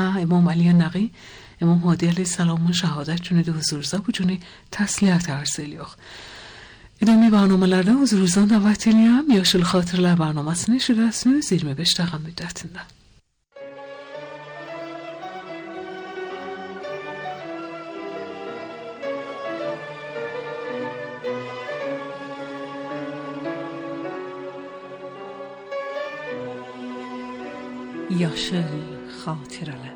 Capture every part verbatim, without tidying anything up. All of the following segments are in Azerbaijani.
امام علی نقی امام هادی علیه السلام şehadet cüneydi huzurza bu cüney təsliyyat arzel yox. İdəmi barnamalarda huzuruzdan davet edirəm. Yaşıl Xatirələr barnamasını eşidəsiniz iyirmi beş dəqiqə müddətində. Yaşıl Xatirələr.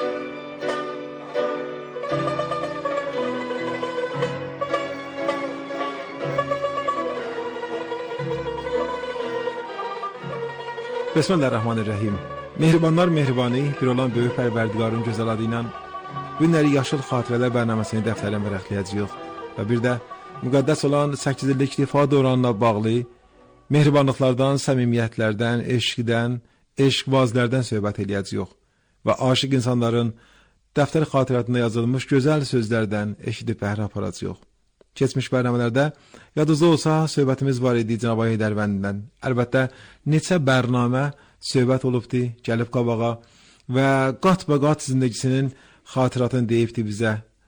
Bismillahirrahmanirrahim. Mehribanlar mehribanı, bir olan böyük pərverdigarın gözəl adı ilə bu günləri Yaşıl Xatirələr bərnaməsini dəftərlə vərəqləyəcəyik və bir də müqəddəs olan səkkiz illik ifa dövrünə bağlı mehribanlıqlardan, səmimiyyətlərdən, eşqdən, eşqbazlərdən söhbət eləyəcəyik və aşiq insanların dəftər xatirətində yazılmış gözəl sözlərdən eşidib bəhrə aparacağıq. Keçmiş bərnamələrdə yadınızda olsa söhbətimiz var idi Cənab Heydərvəndidən. Əlbəttə neçə bərnamə söhbət olubdu, gəlib qabağa və qat-baqat zindəgisinin xatiratını deyibdi bizə.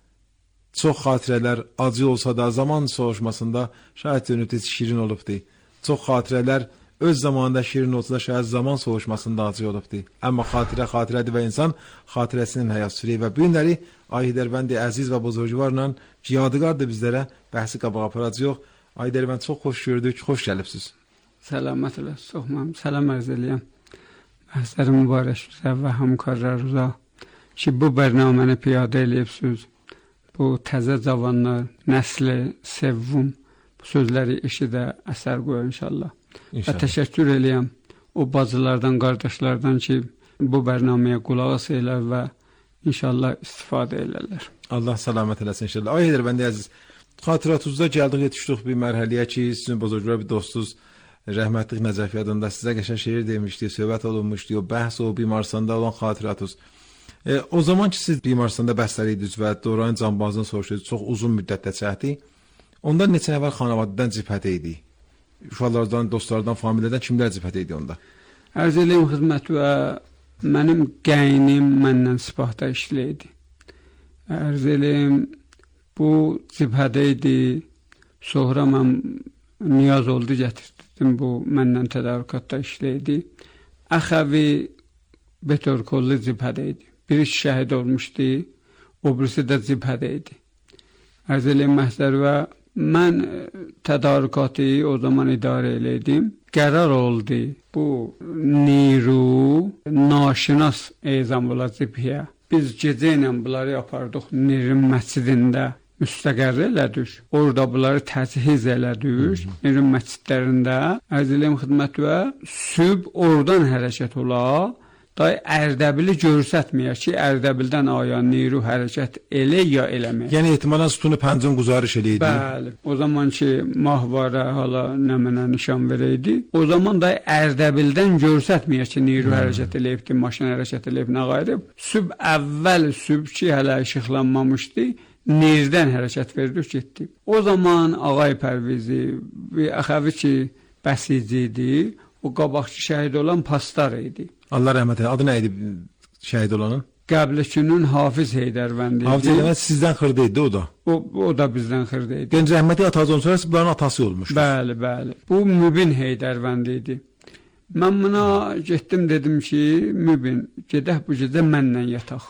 Çox xatirələr acı olsa da zaman soğuşmasında şayət dönübdü şirin olubdu. Çox xatirələr öz zamanında şirin olsa da şayət zaman soğuşmasında acı olubdu. Amma xatirə xatirədir və insan xatirəsinin həyat sürür və bu günləri Heydərvəndi əziz və buzurcularla yadigardır bizlərə bəhsi qabağa aparacaq. Heydərvənd çox xoş gördük, xoş gəlibsiz. Səlamət elə, soxmam, səlam ərz eləyəm. Bəhsləri mübarək bizə və həmkarlarınıza ki, bu bərnaməni piyadə eləyibsiniz. Bu təzə cavanlar, nəsli, sevvum, bu sözləri eşidə əsər qoyur inşallah. Və təşəkkür eləyəm o bacılardan, qardaşlardan ki, bu bərnaməyə qulaq asırlar və inşallah istifadə elərlər. Allah salamet eləsin inşallah. Ay Heydərvəndi əziz, xatiratınızda gəldik, yetişdik bir mərhələyə ki, sizin bozorglar bir dostunuz rəhmətlik Nəcəfi adında sizə qəşəng şeir demişdi, söhbət olunmuşdu, o bəhs o bimarstanda olan xatiratınız. E, o zaman ki, siz bimarstanda bəsləriydiniz və Doran Canbazını soruşdunuz, çox uzun müddətdə çəkdi. Ondan neçə nəfər xanavaddan cibhədə idi? Uşaqlardan, dostlardan, familiyadan kimlər cibhədə idi onda? Ərz eləyim xidmət və mənim qəynim məndən sipahda işləyirdi. Ərz eləyim, bu cibhədə idi, sonra mən niyaz oldu gətirdim, bu məndən tədarükatda işləyirdi. Əxəvi betörkollu cibhədə idi. Biri şəhid olmuşdu, o birisi də cibhədə idi. Ərz eləyim məhzər və mən tədarükatı o zaman idarə eləydim. Qərar oldu bu Niru naşinas ezam ola cibhiyə. Biz gecə ilə bunları yapardıq Nirin məscidində müstəqər elədik. Orada bunları təchiz elədik. Nirin məscidlərində ərz eləyim xidmət və süb oradan hərəkət ola. Day Ərdəbili görsətməyək ki, Ərdəbildən ayan Niru hərəkət elə ya eləməyək. Yəni ehtimalən sütunu pəncin quzarış eləydi. Bəli. O zaman ki, mahvara hala nə mənə nişan verəydi. O zaman da Ərdəbildən görsətməyək ki, Niru hmm. hərəkət eləyibdi, maşın hərəkət eləyib, nə qayırıb. Süb əvvəl süb ki, hələ işıqlanmamışdı, Nirdən hərəkət verdik, getdik. O zaman Ağay Pərvizi və Əxəvi ki, bəsici idi, o qabaqçı şəhid olan pastar idi. Allah rəhmət eylesin. Adı nə idi şəhid olanın? Qəbləçinin Hafiz Heydərvəndi idi. Hafiz Heydərvənd sizdən xırda idi o da. O, o da bizdən xırda idi. Gənc rəhməti atazdan sonra bunların atası olmuşdur. Bəli, bəli. Bu Mübin Heydərvəndi idi. Mən buna getdim, dedim ki, Mübin, gedək bu gecə mənlə yataq.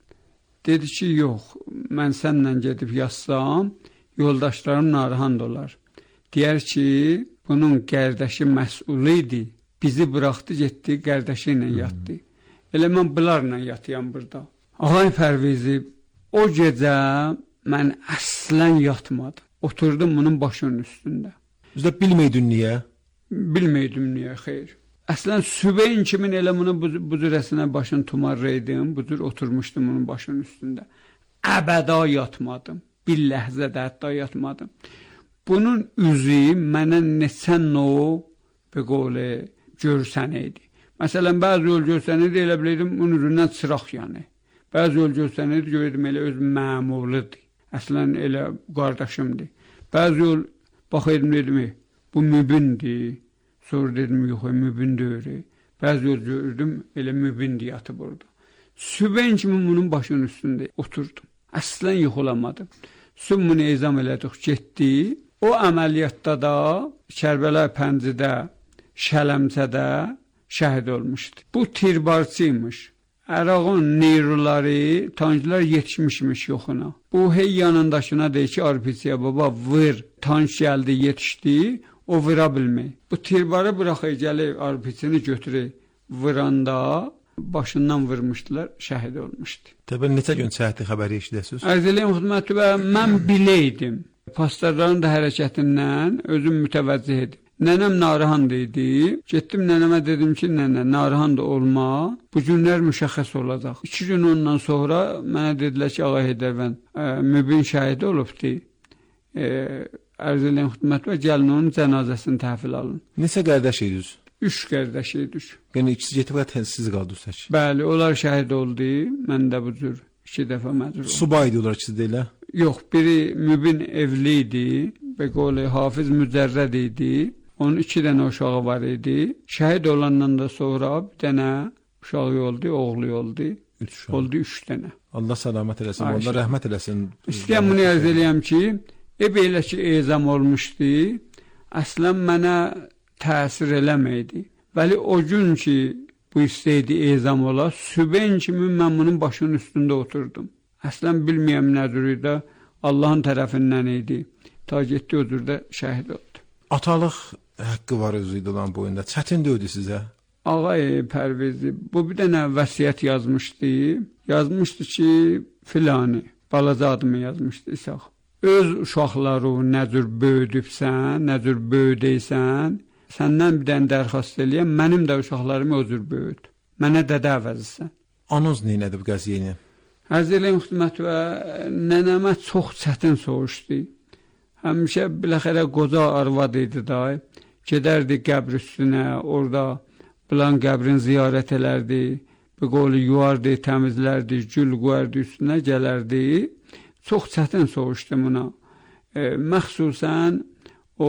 Dedi ki, yox, mən sənlə gedib yatsam, yoldaşlarım narahat olar. Deyər ki, bunun qərdəşi məsul idi. Bizi bıraxdı, getdi, qardaşı ilə yatdı. Elə mən bunlarla yatıyam burada. Ağay Pərvizi, o gecə mən əslən yatmadım. Oturdum bunun başının üstündə. Üzdə bilməydin niyə? Bilməydim niyə, xeyr. Əslən sübeyin kimin elə bunu bu, bu cürəsinə başını tumarlaydım, bu cür oturmuşdum onun başının üstündə. Əbəda yatmadım. Bir ləhzədə hətta yatmadım. Bunun üzü mənə neçə nov bir qovli görsənəydi. Məsələn, bəzi yol görsənəydi, elə biləydim, onun üzündən çıraq yanı. Bəzi yol görsənəydi, görəydim, elə öz məmurludur. Əslən, elə qardaşımdır. Bəzi yol baxaydım, dedim, bu mübindir. Sonra dedim, yox, mübin deyir. Bəzi yol gördüm, elə mübindir yatıb orada. Sübən kimi bunun başının üstündə oturdum. Əslən yıxılamadım. Sümmünü ezam elədik, getdi. O əməliyyatda da Kərbəla Pəncidə, Şələmçədə şəhid olmuşdu. Bu tirbarçıymış. Ərağın neyruları, tanklar yetişmişmiş yoxuna. Bu hey yanındakına deyir ki, Arpisiya baba vır, tank gəldi, yetişdi, o vıra bilmək. Bu tirbarı bıraxır, gəlir Arpisini götürür, vıranda başından vurmuşdular, şəhid olmuşdu. Təbii neçə gün səhhəti xəbəri eşidəsiniz? Ərz eləyim xidməti və mən biləydim. Pastorların da hərəkətindən özüm mütəvəccih edim. Nənəm narahan idi. Getdim nənəmə dedim ki, nənə narahan da olma. Bu günlər müşəxəs olacaq. İki gün ondan sonra mənə dedilər ki, Ağa Heydərvənd e, mübin şəhid olubdu. E, ərz eləyim xidməti və gəlin onun cənazəsini təhvil alın. Neçə qardaş idiniz? Üç qardaş idik. Yəni ikisi getib və siz qaldınız tək. Bəli, onlar şəhid oldu. Mən də bu cür iki dəfə məcbur oldum. Subay idilər ikisi də elə? Yox, biri mübin evli idi. Və qolu Hafiz Mücərrəd idi. Onun iki dənə uşağı var idi. Şəhid olandan da sonra bir dənə uşağı oldu, oğlu oldu. Üç uşaq. Oldu üç dənə. Allah salamat eləsin, Ayşə. Allah rəhmət eləsin. İstəyəm bunu ərz eləyəm ki, e belə ki, ezam olmuşdu. Əslən mənə təsir eləməydi. Vəli o gün ki, bu istəydi ezam ola, sübən kimi mən bunun başının üstündə oturdum. Əslən bilməyəm nədir idi, Allahın tərəfindən idi. Ta getdi o cürdə şəhid oldu. Atalıq haqqı var özü idi olan boyunda. Çətin döydü sizə? Ağay Pərvizi, bu bir dənə vəsiyyət yazmışdı. Yazmışdı ki, filanı, balaca adımı yazmışdı İsaq. Öz uşaqları nə cür böyüdübsən, nə cür böyüdəysən, səndən bir dənə dərxast eləyəm, mənim də uşaqlarımı o cür böyüd. Mənə dədə əvəzisən. Anız neynədir bu qəziyyəni? Ərz eləyim xidmət və nənəmə çox çətin soğuşdu. Həmişə biləxərə qoca arvad idi da, gedərdi qəbr üstünə, orada filan qəbrin ziyarət elərdi, bir qolu yuvardı, təmizlərdi, gül qoyardı üstünə, gələrdi. Çox çətin soğuşdu buna. E, məxsusən o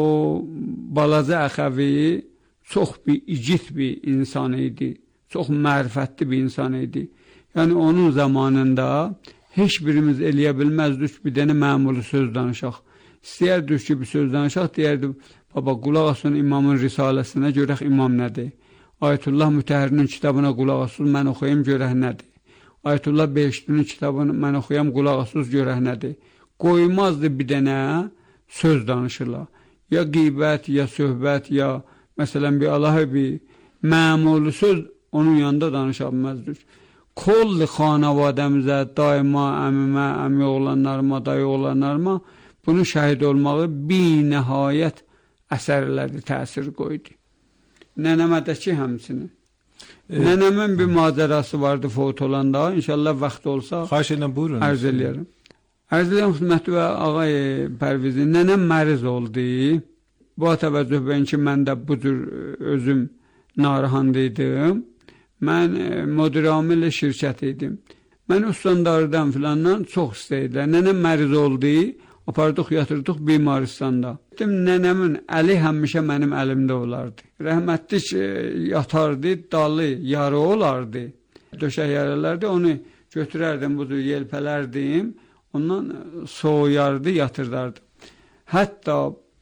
balaca əxəvi çox bir igid bir insan idi, çox mərifətli bir insan idi. Yəni onun zamanında heç birimiz eləyə bilməzdik bir dənə məmulu söz danışaq. İstəyərdik ki, bir söz danışaq, deyərdi, baba, qulaq asın imamın risaləsinə, görək imam nədir? Ayətullah Mütəhhirinin kitabına qulaq asın, mən oxuyayım, görək nədir? Ayətullah Behiştinin kitabını mən oxuyam, qulaq asın, görək nədir? Qoymazdı bir dənə söz danışırlar. Ya qeybət, ya söhbət, ya məsələn bir Allahı bir məmulu söz onun yanında danışa bilməzdik. Kolli xanavadəmizə, daima əmimə, əmi oğlanlarıma, dayı oğlanlarıma bunun şəhid olmağı bir nəhayət əsərlərdə təsir qoydu. Nənəmədəki həmsini. E, Nənəmin bir macərası vardı fot olanda, inşallah vaxt olsa xahiş edirəm, buyurun. Ərz eləyərəm. Ərz eləyəm xidməti və Ağay Pərvizi, nənəm məriz oldu. Bu təvəccüh bəyin ki, mən də bu cür özüm narahandıydım. Mən müdir-amil şirkət idim. Mən ustandardan filandan çox istəyirlər. Nənəm məriz oldu. Apardıq, yatırdıq bimaristanda. Nənəmin əli həmişə mənim əlimdə olardı. Rəhmətlik yatardı, dalı, yarı olardı. Döşək yarılardı, onu götürərdim, budur, yelpələrdim. Ondan soğuyardı, yatırdardı. Hətta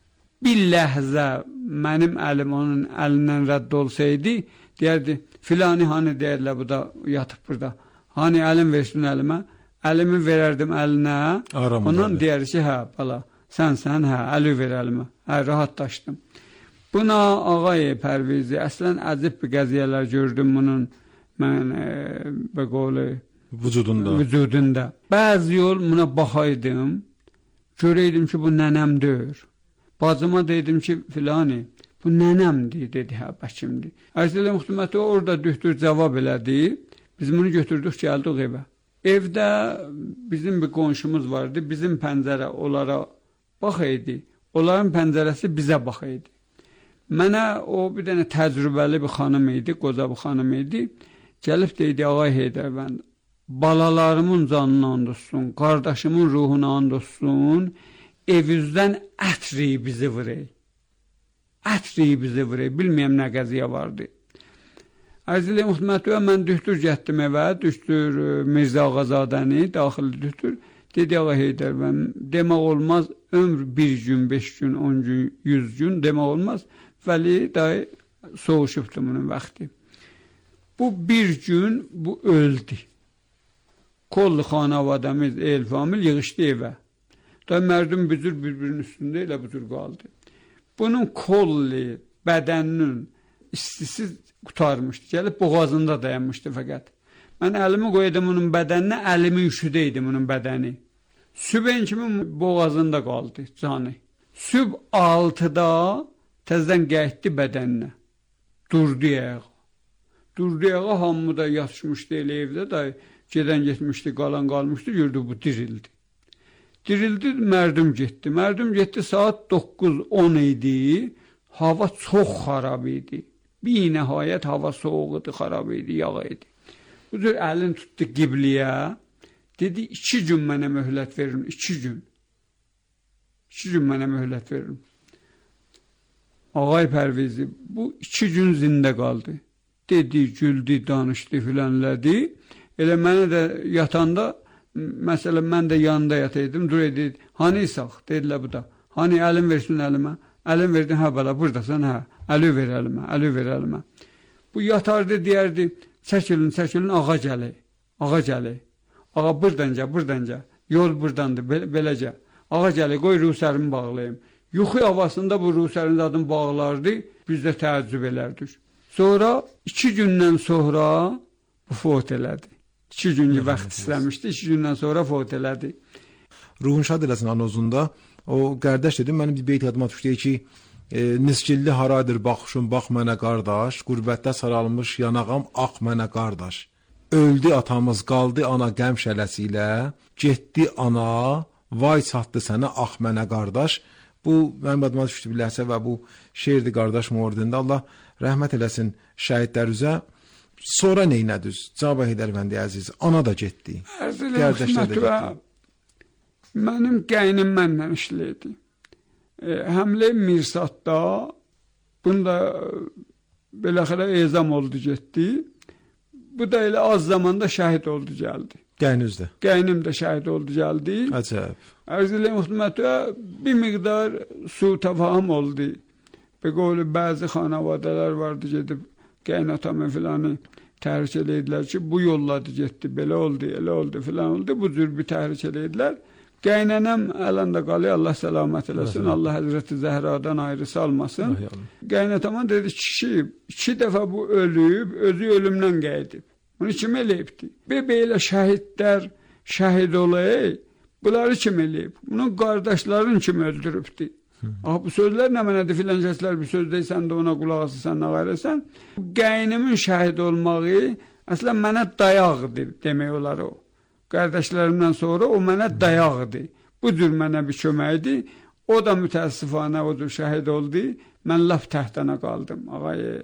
bir ləhzə mənim əlim onun əlindən rədd olsaydı, deyərdi, filani hani deyərlər, bu da yatıb burada. Hani əlim versin əlimə? Əlimi verərdim əlinə, Aram ondan deyər ki, hə, bala, sən, sən, hə, əli ver əlimə, hə, rahatlaşdım. Buna Ağay Pərvizi, əslən əcib bir qəziyyələr gördüm bunun, mən, e, bə qolu, vücudunda. vücudunda. Bəzi yol buna baxaydım, görəydim ki, bu nənəmdir. Bacıma deydim ki, filani, bu nənəmdir, dedi, hə, bəkimdir. Ərzələ müxtüməti orada dühtür cavab elədi, biz bunu götürdük, gəldik evə. Evdə bizim bir qonşumuz vardı, bizim pəncərə onlara bax idi, onların pəncərəsi bizə bax idi. Mənə o bir dənə təcrübəli bir xanım idi, qoca bir xanım idi, gəlib deydi, Ağay Heydərvənd, balalarımın canına and olsun, qardaşımın ruhuna and olsun, evizdən ətri bizi vurey. Ətri bizi vurey, bilməyəm nə qəziyə vardı. Ərzili Muhmətə mən dühtür getdim evə, dühtür Mirzə Ağazadəni, daxil dühtür. Dedi, ağa Heydər, mən demək olmaz, ömr bir gün, beş gün, on gün, yüz gün demək olmaz. Vəli dayı soğuşubdu bunun vaxtı. Bu bir gün, bu öldü. Kollu xanavadamiz, el famil yığışdı evə. Dayı mərdum büzür bir-birinin üstündə elə büzür qaldı. Bunun kolli, bədəninin istisi qutarmışdı. Gəlib boğazında dayanmışdı fəqət. Mən əlimi qoydum onun bədəninə, əlimi üşüdəydim onun bədəni. Sübən kimi boğazında qaldı canı. Süb altıda təzdən gəldi bədəninə. Durdu ayağa. Durdu ayağa, hamı da yatışmışdı elə evdə da, gedən getmişdi, qalan qalmışdı, gördü bu dirildi. Dirildi, mərdum getdi. Mərdum getdi, saat doqquz on idi, hava çox xarab idi. Bir nəhayət hava soğuq idi, xarab idi, yağ idi. Bu cür əlini tutdu qibliyə, dedi, iki gün mənə möhlət verin, iki gün. İki gün mənə möhlət verin. Ağay Pərvizi, bu iki gün zində qaldı. Dedi, güldü, danışdı, filənlədi. Elə mənə də yatanda, məsələn, mən də yanında yataydım, dur edildi, hani sağ, dedilər bu da. Hani əlim versin əlimə, əlim verdin, hə bələ, buradasan, hə, əli ver əlimə, əli ver əlimə. Bu yatardı, deyərdi, çəkilin, çəkilin, ağa gəli, ağa gəli. Ağa burdanca, burdanca, yol burdandır, be beləcə. Ağa gəli, qoy ruhsərimi bağlayayım. Yuxu havasında bu ruhsərin adını bağlardı, biz də təəccüb elərdik. Sonra, iki gündən sonra bu fot elədi. İki günlük vaxt istəmişdi, iki gündən sonra fot elədi. Ruhun şad eləsin anozunda, o qardaş dedim, mənim bir beyt yadıma düşdü ki, e, Nisgilli haradır baxışım, bax mənə qardaş, qürbətdə saralmış yanağam, ax mənə qardaş. Öldü atamız, qaldı ana qəm şələsi ilə, getdi ana, vay çatdı sənə, ax mənə qardaş. Bu, mənim adıma düşdü bir ləhsə və bu şeirdi qardaş mordində. Allah rəhmət eləsin şəhidlər üzə. Sonra neynədüz? Cavab Heydər Əfəndi əziz, ana da getdi. Qardaşlar da getdi. Mənim qaynim mənlə işləyirdi. E, həmlə Mirsatda, bunda beləxərə ezam oldu, getdi. Bu da elə az zamanda şəhid oldu, gəldi. Qəynizdə? Qaynim də şəhid oldu, gəldi. Əcəb. Ərzili Muhmətə bir miqdar su təfahüm oldu. Bir qovlu bəzi xanavadələr vardı, gedib qaynatamı filanı təhrik eləyidilər ki, bu yolladı getdi, belə oldu, elə oldu, filan oldu. Bu cür bir təhrik eləyidilər. Qaynanam əlində qalıyor, Allah səlamət eləsin, Allah Həzrəti Zəhradan ayrı salmasın. Qaynatama dedi, kişi, iki dəfə bu ölüb, özü ölümdən qayıdıb. Bunu kim eləyibdi? Bir belə şəhidlər şəhid olayı, bunları kim eləyib? Bunun qardaşların kim öldürübdi? Ah, bu sözlər nə mənədir, filan kəslər bir söz deysən də ona qulaq asırsan, nə qayrəsən? Qaynimin şəhid olmağı əslən mənə dayaqdır, demək olar o. Qardaşlarımdan sonra o mənə dayaqdır. Bu cür mənə bir köməkdir. O da mütəəssifanə o cür şəhid oldu. Mən laf təhtənə qaldım, ağay e,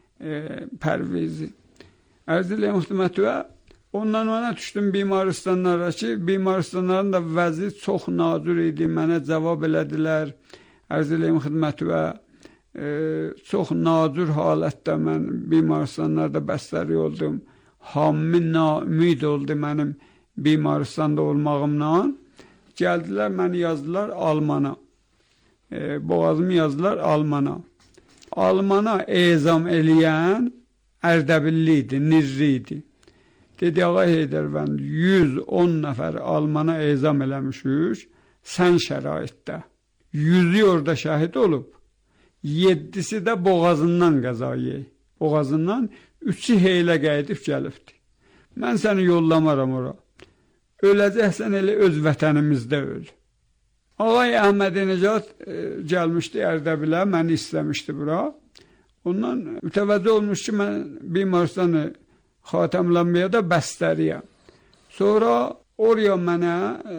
Pərvizi. Ərzili Muhmətə, ondan ona düşdüm bimaristanlara ki, bimaristanların da vəzi çox nadir idi, mənə cavab elədilər. Ərzili Muhmətə, e, çox nadir halətdə mən bimaristanlarda bəstəri oldum. Hammi naümid oldu mənim bimaristanda olmağımla. Gəldilər, məni yazdılar Almana. E, boğazımı yazdılar Almana. Almana ezam eləyən Ərdəbilli idi, Nirri idi. Dedi, ağa Heydər Əfəndi, yüz on nəfər Almana ezam eləmişik, sən şəraitdə. Yüzü orada şəhid olub, yeddisi də boğazından qəzayı. Boğazından üçü heylə qayıdıb gəlibdi. Mən səni yollamaram ora. Öləcəksən elə öz vətənimizdə öl. Ağay Əhməd Necat e, gəlmişdi Ərdəbilə, məni istəmişdi bura. Ondan mütəvəccüh olmuş ki, mən bimaristanı xatəmlənməyə də bəstəriyəm. Sonra oraya mənə e,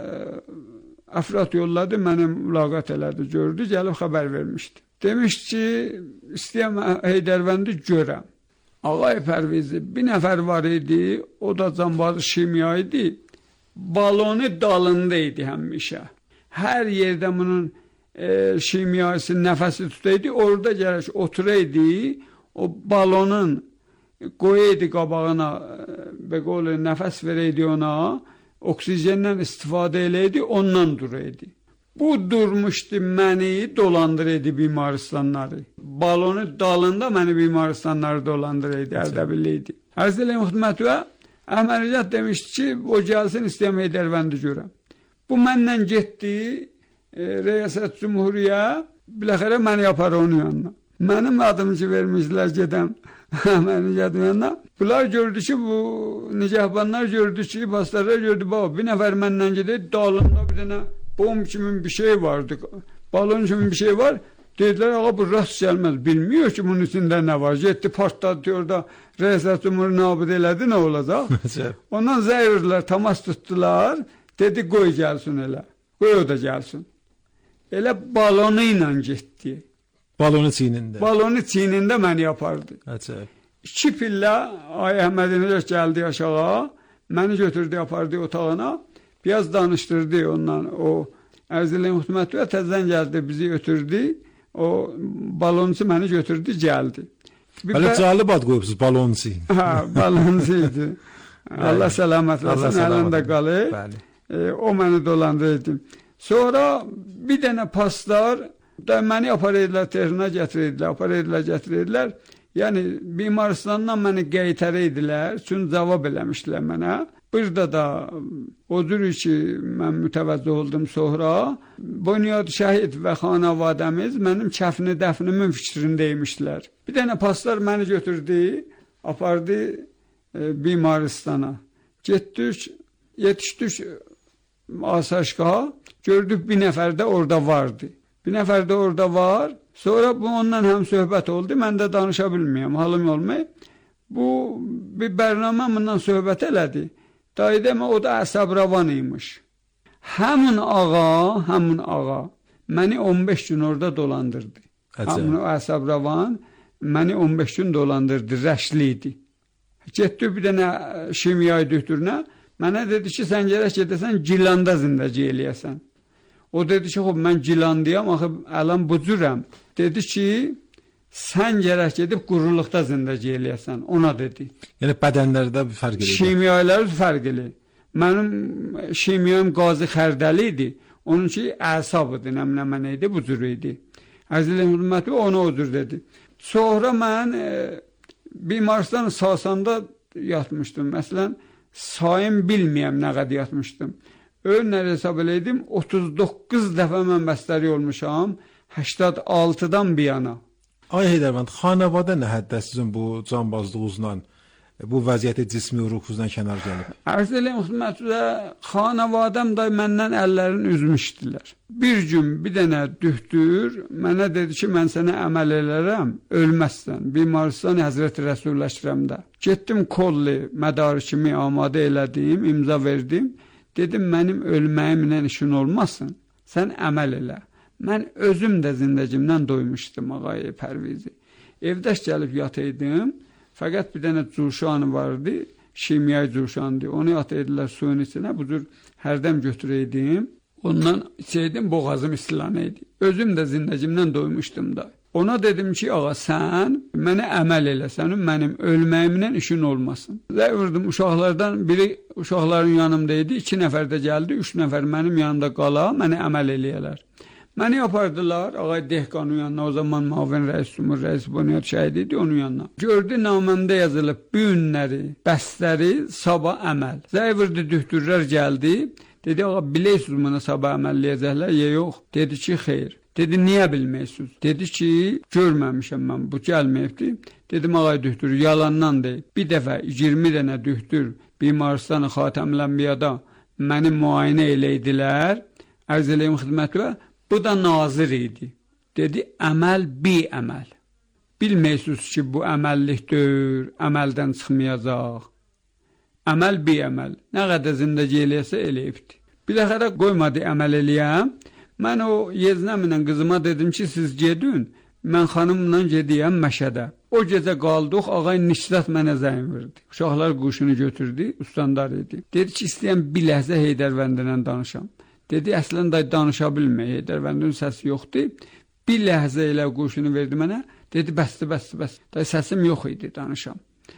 əfrat yolladı, mənə mülaqat elədi, gördü, gəlib xəbər vermişdi. Demişdi ki, istəyəm Heydər Əfəndi görəm. Ağay Pərvizi, bir nəfər var idi, o da cambazı şimya idi, balonu dalında idi həmişə. Hər yerdə bunun e, şimyası nəfəsi tutaydı, orada gərək oturaydı, o balonun qoyaydı qabağına, və qolu nəfəs verəydi ona, oksijendən istifadə eləydi, ondan duraydı. Bu durmuşdu məni dolandıraydı Bimaristonları. Balonu dalında məni Bimaristonları dolandıraydı, Ərdəbilliydi. Ərz eləyim xidmətvə, əməliyyat demişdi ki, o gəlsin istəyəm Heydərbəndi görəm. Bu məndən getdi e, Rəyasət Cumhuriyə, biləxərə məni yapar onun yanına. Mənim adımı ki vermişlər gedəm əməliyyat yanına. Bunlar gördü ki, bu nicahbanlar gördü ki, pastarlar gördü, baba bir nəfər məndən gedir, dalında bir dənə bom kimi bir şey vardı, balon kimi bir şey var. Dedilər, ağa bu rast gəlməz, bilmiyor ki bunun içində nə var. Getdi partladı, orada Rəyasət Cumhuri nabid elədi, nə olacaq? Ondan zəyirlər, təmas tutdular, dedi qoy gəlsin elə, qoy o da gəlsin. Elə balonu ilə getdi. Balonu çiynində. Balonu çiynində məni yapardı. Əcəb. İki pillə Ay Əhmədinəcə gəldi aşağı, məni götürdü, yapardı otağına, biraz danışdırdı ondan. O Ərzəli Muhtemətli təzən gəldi, bizi ötürdü, o balonçu məni götürdü, gəldi. Hələ cəlib ad qoyubsuz, balonçu. Hə, balonçu idi. Allah səlamət versin, əlində qalır. Bəli. E, o məni dolandırdı. Sonra bir dənə paslar da məni aparırdılar, Tehrana gətirirdiler, aparırdılar, gətirirdiler. Yəni Bimaristandan məni qeytəriydilər, üçün cavab eləmişdilər mənə. Burada da o cür ki, mən mütəvəccüh oldum sonra, Bunyad Şəhid və xanavadəmiz mənim kəfni dəfnimin fikrindəymişdilər. Bir dənə paslar məni götürdü, apardı e, Bimaristana. Getdik, yetişdik Asaşqaha, gördük bir nəfər də orada vardı. Bir nəfər də orada var. Sonra bu ondan həm söhbət oldu. Mən də danışa bilməyəm, halım olmayıb. Bu bir bərnamə bundan söhbət elədi. Dayı demə, o da əsəbravan imiş. Həmin ağa, həmin ağa məni on beş gün orada dolandırdı. Həmin o əsəbravan məni on beş gün dolandırdı, rəşli idi. Getdi bir dənə şimyay dühtürünə. Mənə dedi ki, sən gərək gedəsən, Gilanda zindəcə eləyəsən. O dedi ki, xub, mən Gilandiyam, axı ələm bu cürəm. Dedi ki, sən gərək gedib quruluqda zindəcə eləyəsən, ona dedi. Yəni bədənlərdə bir fərq edir. Şimyaylar fərq edir. Mənim şimyayım qazı xərdəli idi, onun ki, əsab idi, nəmnəmən idi, bu cür idi. Əzəli hürməti ona o cür dedi. Sonra mən e, Bimaristan Sasanda yatmışdım. Məsələn, sayım bilməyəm nə qədər yatmışdım. Önlər hesab eləydim, otuz doqquz dəfə mən bəstəri olmuşam, səksən altıdan bir yana. Ay Heydərbənd, xanavadə nə həddə sizin bu canbazlığınızla, bu vəziyyəti cismi ruhunuzdan kənar gəlib? Ərz eləyim xidmətlə, xanavadəm da məndən əllərini üzmüşdülər. Bir gün bir dənə dühtür, mənə dedi ki, mən sənə əməl elərəm, ölməzsən. Bimaristan Həzrəti Rəsulləşrəmdə. Getdim kolli, mədarikimi amadə elədim, imza verdim. Dedim, mənim ölməyimlə işin olmasın, sən əməl elə. Mən özüm də zindəcimdən doymuşdum, ağay Pərvizi. Evdəş gəlib yataydım, fəqət bir dənə cuşanı vardı, şimyay cuşandı. Onu ataydılar suyun içinə, bu cür hərdən götürəydim. Ondan içəydim, boğazım istilanəydi. Özüm də zindəcimdən doymuşdum da. Ona dedim ki, ağa, sən mənə əməl elə, sənin mənim ölməyimlə işin olmasın. Və vurdum, uşaqlardan biri uşaqların yanımdaydı, iki nəfər də gəldi, üç nəfər mənim yanımda qala, mənə əməl eləyələr. Məni yapardılar, ağay Dehqanın yanına, o zaman Mavin Rəis Cumhur Rəis Bunyad Şəhid idi, onun yanına. Gördü, naməmdə yazılıb, bu günləri, bəstəri, sabah əməl. Zəyvurdu, dühtürlər gəldi, dedi, ağa, biləysiz buna sabah əməlləyəcəklər, ya yox. Dedi ki, xeyr. Dedi, niyə bilməyirsiniz? Dedi ki, görməmişəm mən, bu gəlməyibdi. Dedim, ağay dühtür, yalandan deyil. Bir dəfə iyirmi dənə dühtür Bimaristanı Xatəmlənbiyada məni müayinə eləydilər, ərz eləyim xidmətlə, bu da nazir idi. Dedi, əməl bi əməl. Bilməyirsiniz ki, bu əməllikdir, əməldən çıxmayacaq. Əməl bi əməl. Nə qədər zindəcə eləyəsə eləyibdi. Biləxərə qoymadı əməl eləyəm. Mən o yeznəmlə qızıma dedim ki, siz gedin, mən xanımla gediyəm Məşədə. O gecə qaldıq, ağay Nişrat mənə zəng verdi. Uşaqlar quşunu götürdü, ustandar idi. Dedi ki, istəyəm bir ləhzə Heydərvəndilə danışam. Dedi, əslən day danışa bilmək, Heydərvəndinin səsi yoxdur. Bir ləhzə ilə quşunu verdi mənə, dedi, bəsdir, bəsdir, bəsdir. Day səsim yox idi, danışam.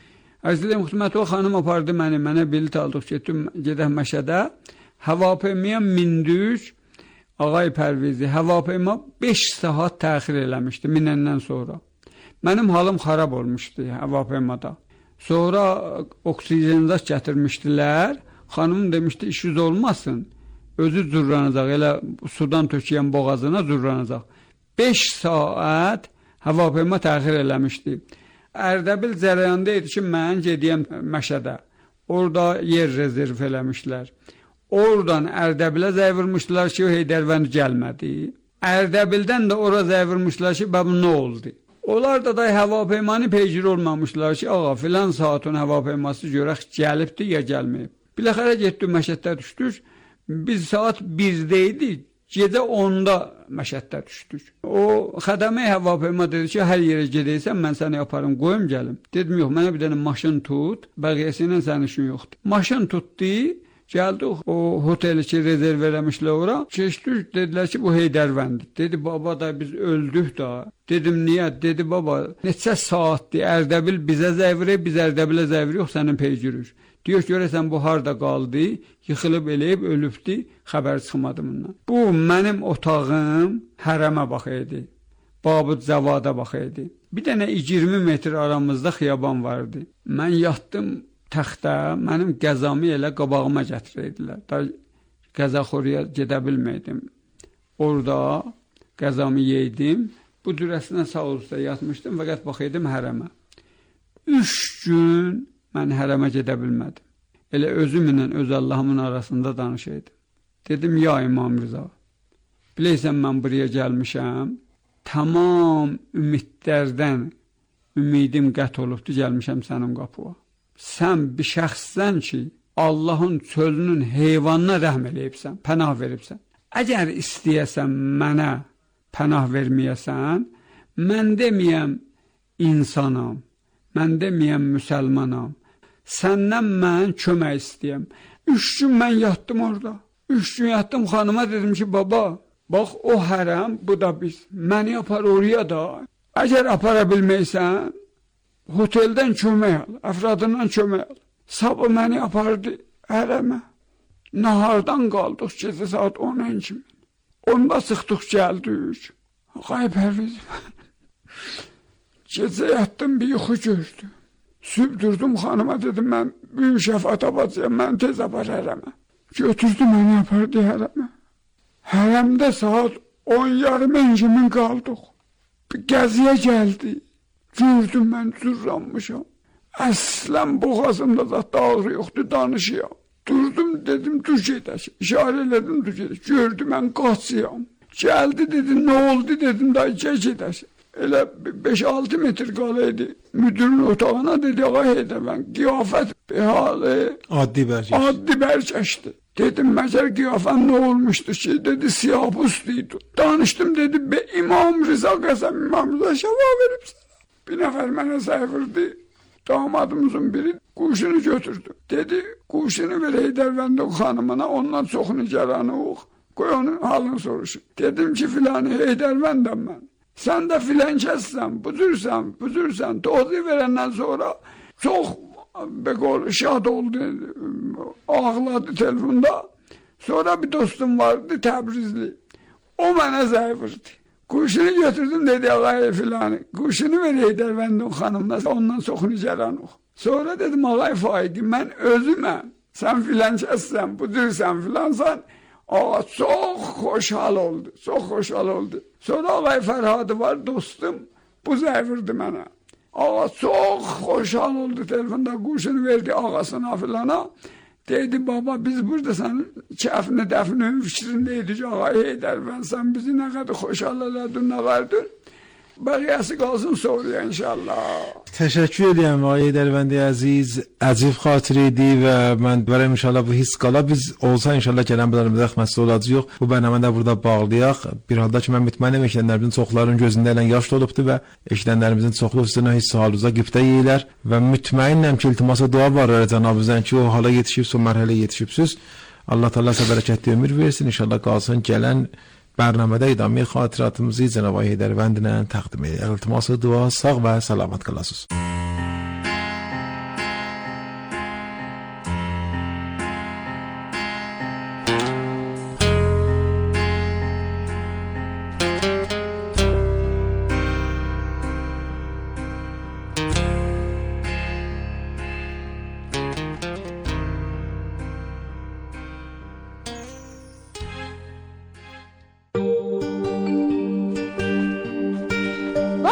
Ərzəliyəm xidməti o xanım apardı məni, mənə bilet aldıq, getdim, gedək Məşədə. Həvapeymiyə mindik, Ağay Pərvizi, həvapeyma beş saat təxir eləmişdi minəndən sonra. Mənim halım xarab olmuşdu həvapeymada. Sonra oksigenizat gətirmişdilər, xanım demişdi, işiniz olmasın, özü zurranacaq, elə sudan tökəyən boğazına zurranacaq. beş saat həvapeyma təxir eləmişdi. Ərdəbil cərəyanda idi ki, mən gediyəm Məşədə. Orada yer rezerv eləmişlər. Oradan Ərdəbilə zəy vurmuşdular ki, Heydərvənd gəlmədi. Ərdəbildən də ora zəy vurmuşdular ki, bəb nə oldu? Onlar da da həvapeymanı peygir olmamışlar ki, ağa filan saatın həvapeyması görək gəlibdi ya gəlməyib. Biləxərə getdik, Məşəddə düşdük. Biz saat birdə idik. Gecə onda Məşəddə düşdük. O xədəmə həvapeyma dedi ki, hər yerə gedəysən, mən səni yaparım, qoyum gəlim. Dedim, yox, mənə bir dənə maşın tut, bəqiyəsi ilə sənin işin yoxdur. Maşın tutdu, gəldik, o hoteli ki, rezerv eləmişlər ora, keçdik, dedilər ki, bu Heydərvəndir. Dedi, baba da biz öldük da. Dedim, niyə? Dedi, baba, neçə saatdir, Ərdəbil bizə zəvri, biz Ərdəbilə zəvri yox, sənin peygirir. Diyor ki, görəsən bu harda qaldı, yıxılıb eləyib, ölübdü, xəbər çıxmadı bundan. Bu, mənim otağım hərəmə bax idi, Babud Cavada bax idi. Bir dənə iyirmi metr aramızda xiyaban vardı. Mən yatdım təxtə, mənim qəzamı elə qabağıma gətirirdilər. Da qəzaxoruya gedə bilməydim. Orada qəzamı yeydim, bu dürəsinə sağ olsa yatmışdım, fəqət bax idim hərəmə. Üç gün mən hərəmə gedə bilmədim. Elə özümlə öz Allahımın arasında danışaydım. Dedim, ya İmam Rıza, biləysən mən buraya gəlmişəm, tamam ümidlərdən ümidim qət olubdu, gəlmişəm sənin qapıya. Sən bir şəxssən ki, Allahın çölünün heyvanına rəhm eləyibsən, pənah veribsən. Əgər istəyəsən mənə pənah verməyəsən, mən deməyəm insanam, mən deməyəm müsəlmanam, səndən mən kömək istəyəm. Üç gün mən yatdım orada. Üç gün yatdım, xanıma dedim ki, baba, bax o hərəm, bu da biz. Məni apar oraya da. Əgər apara bilməysən, hoteldən kömək al, əfradından kömək al. Sabah məni apardı hərəmə. Nahardan qaldıq gecə saat onun kimi. Onda çıxdıq, gəldik. Ağay Pərvizim, gecə yatdım, bir yuxu gördüm. Sübh durdum, xanıma dedim, mən büyük şəfaat abacıyam, mən tez apar hərəmə. Götürdü, məni apardı hərəmə. Hərəmdə saat on yarımın kimi qaldıq. Gəziyə gəldi. Gördüm, mən zürranmışam. Əslən boğazımda da ağrı yoxdur, danışıyam. Durdum, dedim, dur gedək. İşarə elədim, dur gedək. Gördü, mən qaçıyam. Gəldi, dedi, nə oldu, dedim, da gəc gedək. Elə beş altı metr qalıydı. Müdürün otağına dedi, ağa Heydərvənd, qiyafət halı addi bərkəşdi. Addi bərkəşdi. Dedim, məgər qiyafən nə olmuşdu ki? Dedi, siyahpustuydu. Danışdım, dedi, be İmam Rıza qəsəm, İmam Rıza şəfa verib sənə. Bir nəfər mənə səhvirdi. Damadımızın biri quşunu götürdü. Dedi, quşunu ver Heydərvəndin xanımına, ondan çox nigaranı ox. Qoy onun halını soruşun. Dedim ki, filanı Heydərvəndəm mən. Sən də filan kəssən, büzürsən, büzürsən. Tozu verəndən sonra çox beqol, şad oldu, ağladı telefonda. Sonra bir dostum vardı, Təbrizli. O mənə zəvvirdi. Quşunu götürdüm, dedi, ağay filanı. Quşunu ver Heydərvəndin xanımına, ondan çox nigaran ox. Sonra dedim, ağay Faidi, mən özüməm. Sən filan kəssən, büzürsən, filansan. Ağa çox xoşhal oldu, çox xoşhal oldu. Sonra ağay Fərhadı var, dostum, bu zəvirdi mənə. Ağa çox xoşhal oldu, telefonda quşunu verdi ağasına filana. Dedi, baba, biz burada sənin kəfini, dəfinin fikrindəydik, ağa Heydərvənd, sən bizi nə qədər xoşhal elədin, nə verdin? Bəqiyəsi qalsın soruya inşallah. Təşəkkür edirəm ağay Heydərvəndi əziz, əcib xatir idi və mən verəm inşallah bu his qala. Biz olsa inşallah gələn bölümdə xəstə olacağıq. Bu bərnaməni də burada bağlayaq. Bir halda ki, mən mütmənnəm eşidənlərimizin çoxlarının gözündə elən yaş dolubdu və eşidənlərimizin çoxluğu sizin hiss halınıza qibtə yeyilər və mütməinnəm ki, iltimasa dua var Cənab-ı ki, o hala yetişibsiz, o mərhələ yetişibsiz. Allah Teala sizə bərəkətli ömür versin. İnşallah qalsın gələn برنامه ادامه خاطراتımızı Cənab Heydərvəndlə təqdim edir. İltiması dua, sağ və salamat qalasınız.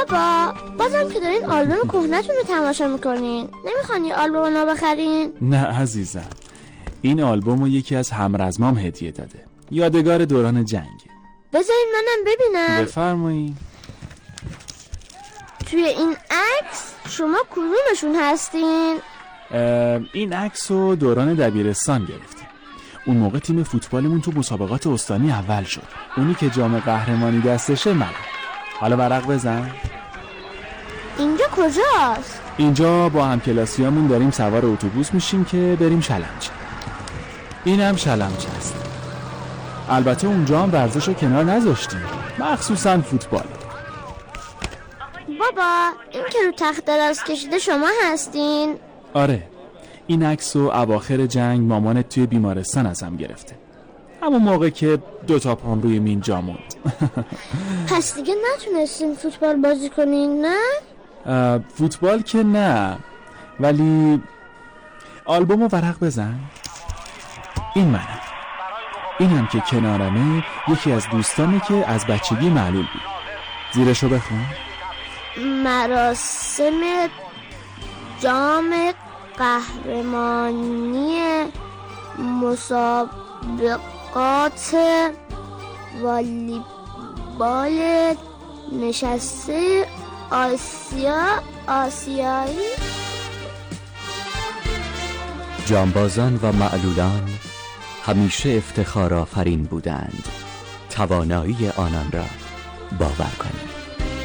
بابا بازم که دارین آلبوم کهنه‌تون رو تماشا میکنین، نمیخوان یه آلبوم نو بخرین؟ نه عزیزم، این آلبوم رو یکی از همرزمام هدیه داده، یادگار دوران جنگ. بذارین منم ببینم. بفرمایید. توی این عکس شما کدومشون هستین؟ این عکس رو دوران دبیرستان گرفتیم. اون موقع تیم فوتبالمون تو مسابقات استانی اول شد. اونی که جام قهرمانی دستشه من. حالا ورق بزن. اینجا کجاست؟ اینجا با همکلاسیامون داریم سوار اتوبوس میشیم که بریم شلمچه. این هم شلمچه است. البته اونجا هم ورزش رو کنار نذاشتیم، مخصوصا فوتبال. بابا این که رو تخت دراز کشیده شما هستین؟ آره، این عکس رو اواخر جنگ مامانت توی بیمارستان ازم گرفته، همون موقع که دوتا پام روی مین جا موند. پس دیگه نتونستین فوتبال بازی کنین نه؟ فوتبال که نه، ولی آلبوم رو ورق بزن. این منم، اینم که کنارمه یکی از دوستانه که از بچگی معلول بود. زیرشو بخون. مراسم جام قهرمانی مسابقات والیبال نشسته آسیا آسیایی. جانبازان و معلولان همیشه افتخار آفرین بودند. توانایی آنان را باور کنید.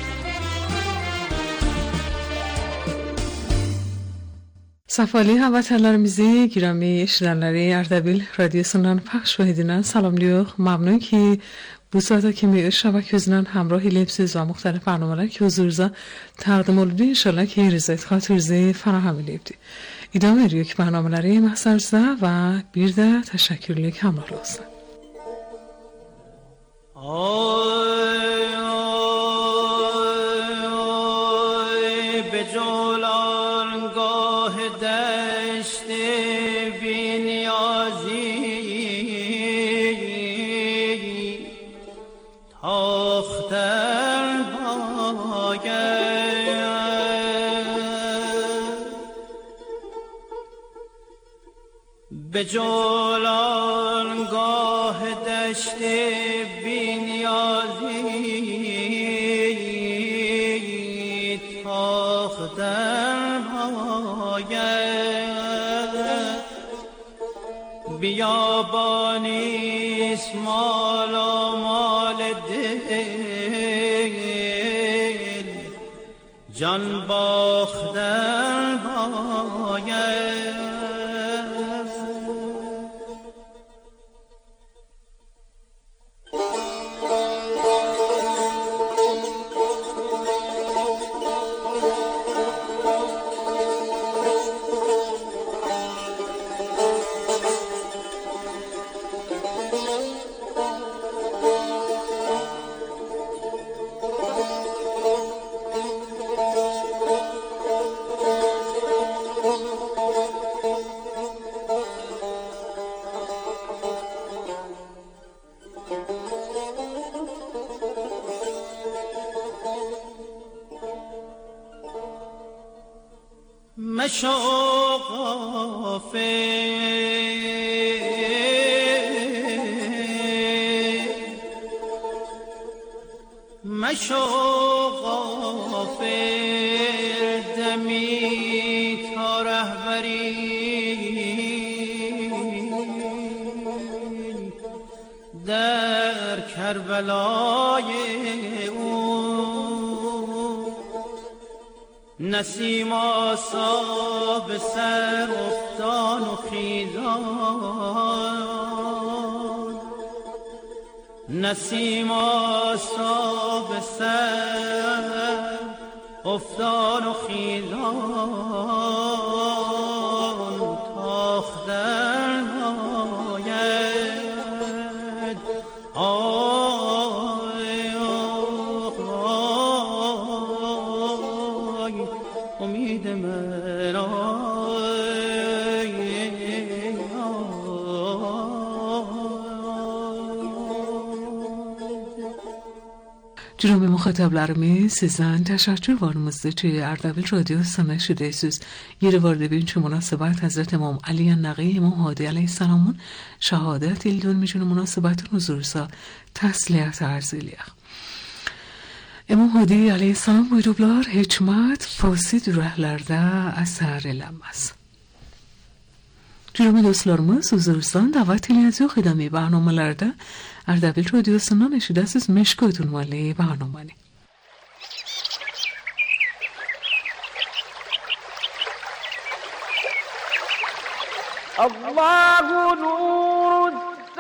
Safali hamvatalarimizni giromi eshitganlari Ardabil radiosundan paqsh edilen salamlıyor. Mamnun ki bu saata kimi shabaka o'zidan hamroh elibsiz va muxtalif barnomalar ki huzuruza taqdim oldi. Inshaallah ki rizat xotirzi faraham elibdi. idome ediyor ki barnomalari mahsarza va bir de tashakkurlik hamroh olsun. به جولانگاه دشت بینیازی تاختن باید بیابانیست مال و مال دل جان باختن باید مشو غافل مشو غافل دمی تا رهبری در کربلای نسیم آسا به سر افتان و خیزان نسیم آسا به سر افتان و خیزان تاختن آید آی آی امید من آی Cürümü muhataplarımız sizden teşekkür varımızdır ki Erdebil Radyosuna şidesiz yeri vardı bin çu münasebet Hazret İmam Ali Naqi İmam Hadi Aleyhisselam'ın şehadet ilden mücün münasebetun huzursa təsliyyat arz eləyək. İmam Hadi Aleyhisselam buyurublar, hikmət fasid ürəklərdə əsər eləməz. Cürümü dostlarımız huzuruzdan davet eləyəcək idami برنامه‌lərdə Erdebil Radyosu'ndan eşidəsiz Meşkut ünvanlı برنامه‌ni. الله نور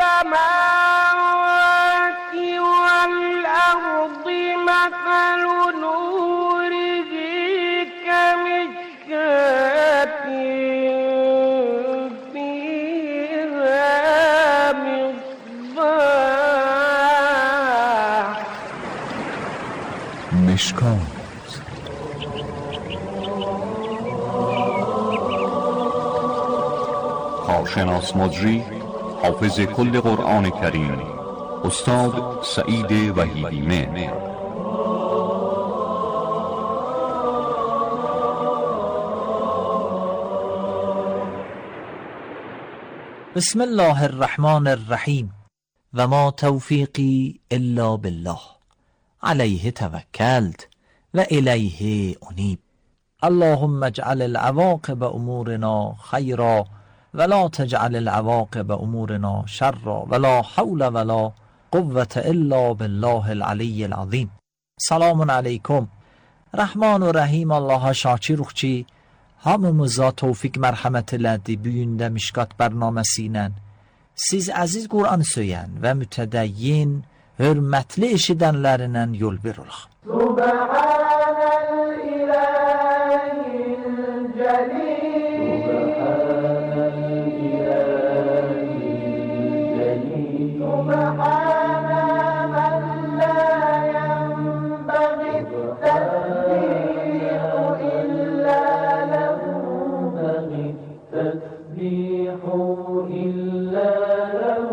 السماوات والأرض مثل نوره كمشكاة مشکات کارشناس مجری حافظ کل قرآن کریم استاد سعید وحیدی مهر. بسم الله الرحمن الرحیم و ما توفیقی الا بالله علیه توکلت و الیه انیب. اللهم اجعل العواقب امورنا خیرا ولا تجعل العواقب امورنا شرا ولا حول ولا قوة الا بالله العلی العظیم. سلام علیکم. Rahman ve Rahim Allah'a şakiruk ki hamımıza tevfik merhamet elədi büyündə Mişkat bərnaməsiylə. Siz əziz Qur'an söyən və mütədəyyin, hörmətli eşidənlərindən yol verirək. Subhanəl ilahil cəlil, Subhanəl ilahil cəlil, Subhanə mən lə yənbəği təsbihu illə ləhu, təsbihu illə ləhu,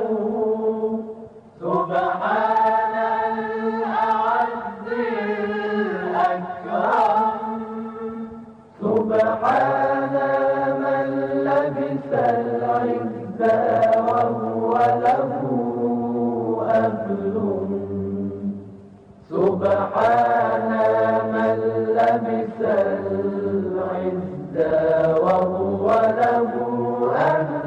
سبحان الأعز الأكرم، سبحان من لبس العز وهو له أهل، سبحان من لبس العز وهو له أهل.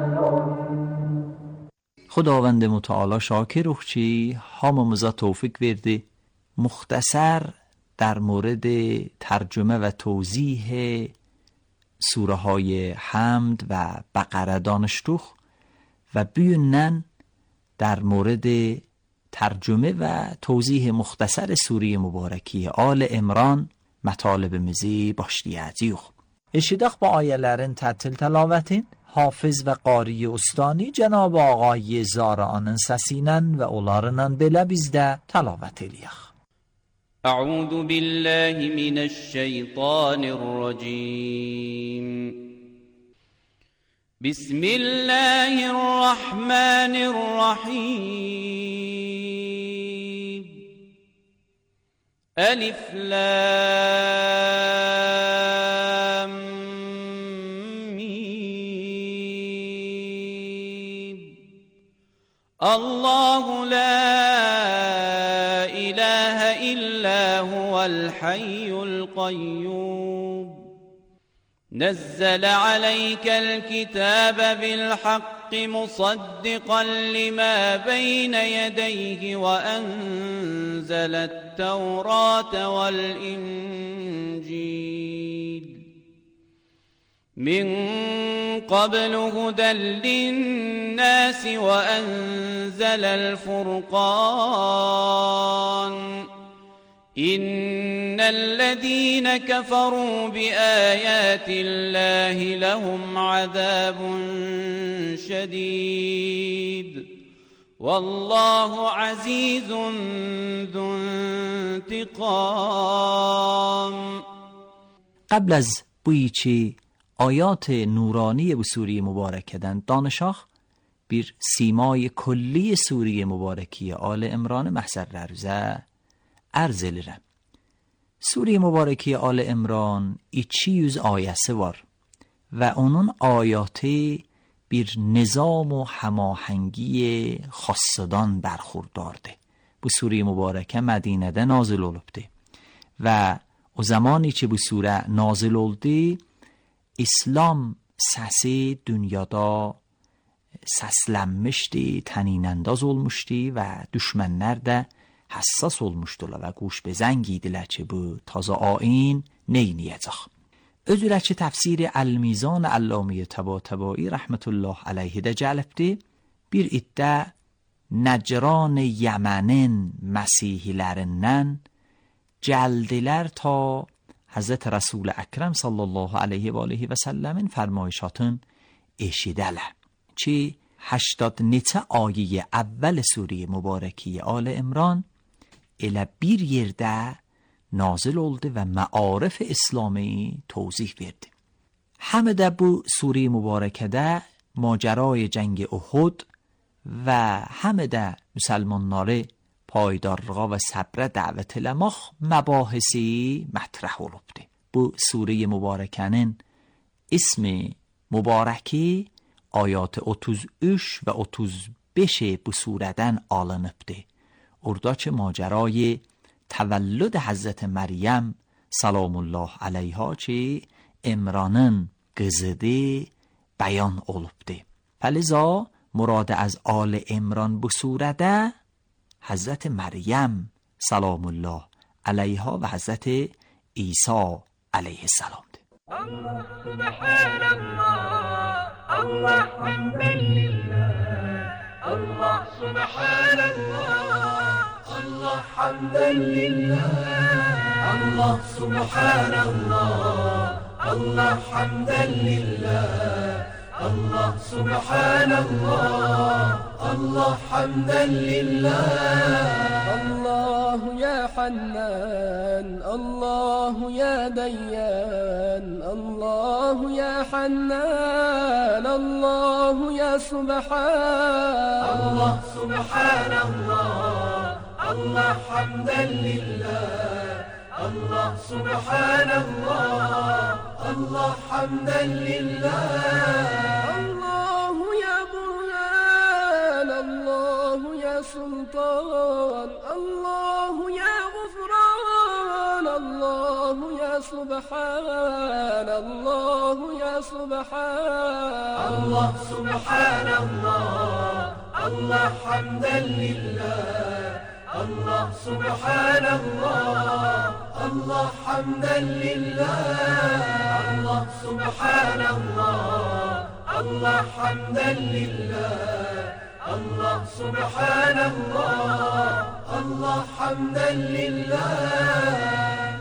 خداوند متعالی شاکر چی همموزا توفیق verdi مختصر در مورد ترجمه و توضیح سوره های حمد و بقره دانشتوخ و بیونن در مورد ترجمه و توضیح مختصر سوره مبارکی آل عمران مطالب mizi başlayacağıq. Eşidək bu ayələrin tətil təlamətin Hafiz və qari ustani Cənab Ağay Zara'nın səsiylə və onlarla belə bizdə təlavət eləyək. أعوذ بالله من الشيطان الرجيم بسم الله الرحمن الرحيم ألف لام ميم الله لا إله إلا هو الحي القيوم نزل عليك الكتاب بالحق مصدقا لما بين يديه وأنزل التوراة والإنجيل من قبل هدى للناس وأنزل الفرقان إن الذين كفروا بآيات الله لهم عذاب شديد والله عزيز ذو انتقام. قبل از بویچی آیات نورانی bu سوره مبارکدن danışaq bir simay kulli سوره مبارکی آل عمران محضر رزه arz ederim. Sure mübareki Al İmran iki yüz ayəsi var və onun ayatı bir nizam و هماهنگی خاصدان برخوردارده. Bu sure mübarəkə Mədinədə nazil olubdu və o zamani ki bu sure nazil oldu, İslam səsi dünyada səslənmişdi, təninəndaz olmuşdu və düşmənlər də həssas olmuşdular və quş bezəng idilər ki bu taza ayin neyniyəcək. Özürə ki təfsiri Əl-Mizan Əlləmi Təbatəbai rəhmət Allah əleyhi də gəlibdi. Bir iddə Nəcran Yəmənin Məsihlərindən gəldilər ta Həzrət Rəsul Əkrəm sallallahu aleyhi və aleyhi və səlləmin fərmayişatın eşidələr ki هشتاد neçə ayəyə əvvəl sure mübarəki Al İmran elə bir yerdə nazil oldu və məarif İslami توضیح verdi. Həmə də bu sure mübarəkədə ماجرای جنگ احد və həmə də müsəlmanları paydarlığa və səbrə dəvət eləmək məbahisi mətrəh olubdu. Bu sure mübarəkənin ismi mübarəki ayat otuz üç və otuz beş bu surədən alınıbdı. Orada ki ماجرای تولد حضرت مریم سلام الله علیها ki İmranın qızıdır bəyan olubdu. Fəliza murad az آل İmran bu surədə Hazreti Meryem سلام الله علیها و حضرت عیسی علیه السلامdır. Allah subhanallah, Allah hamden lillah, Allah subhanallah, Allah hamden lillah, Allah subhanallah, Allah hamden lillah, Allah subhanallah, Allah hamden lillah. Allah ya Hannan, Allah ya Dayyan, Allah ya Hannan, Allah ya Subhan, Allah subhanallah, Allah hamden lillah, Allah subhanallah, Allah hamden lillah. Allah ya Burhan, Allah ya Sultan, Allah ya Ghufran, Allah ya Subhan, Allah ya Subhan. Allah subhanallah, Allah hamden lillah, Allah subhanallah, Allah hamden lillah, Allah subhanallah, Allah hamden lillah, Allah subhanallah, Allah hamden lillah.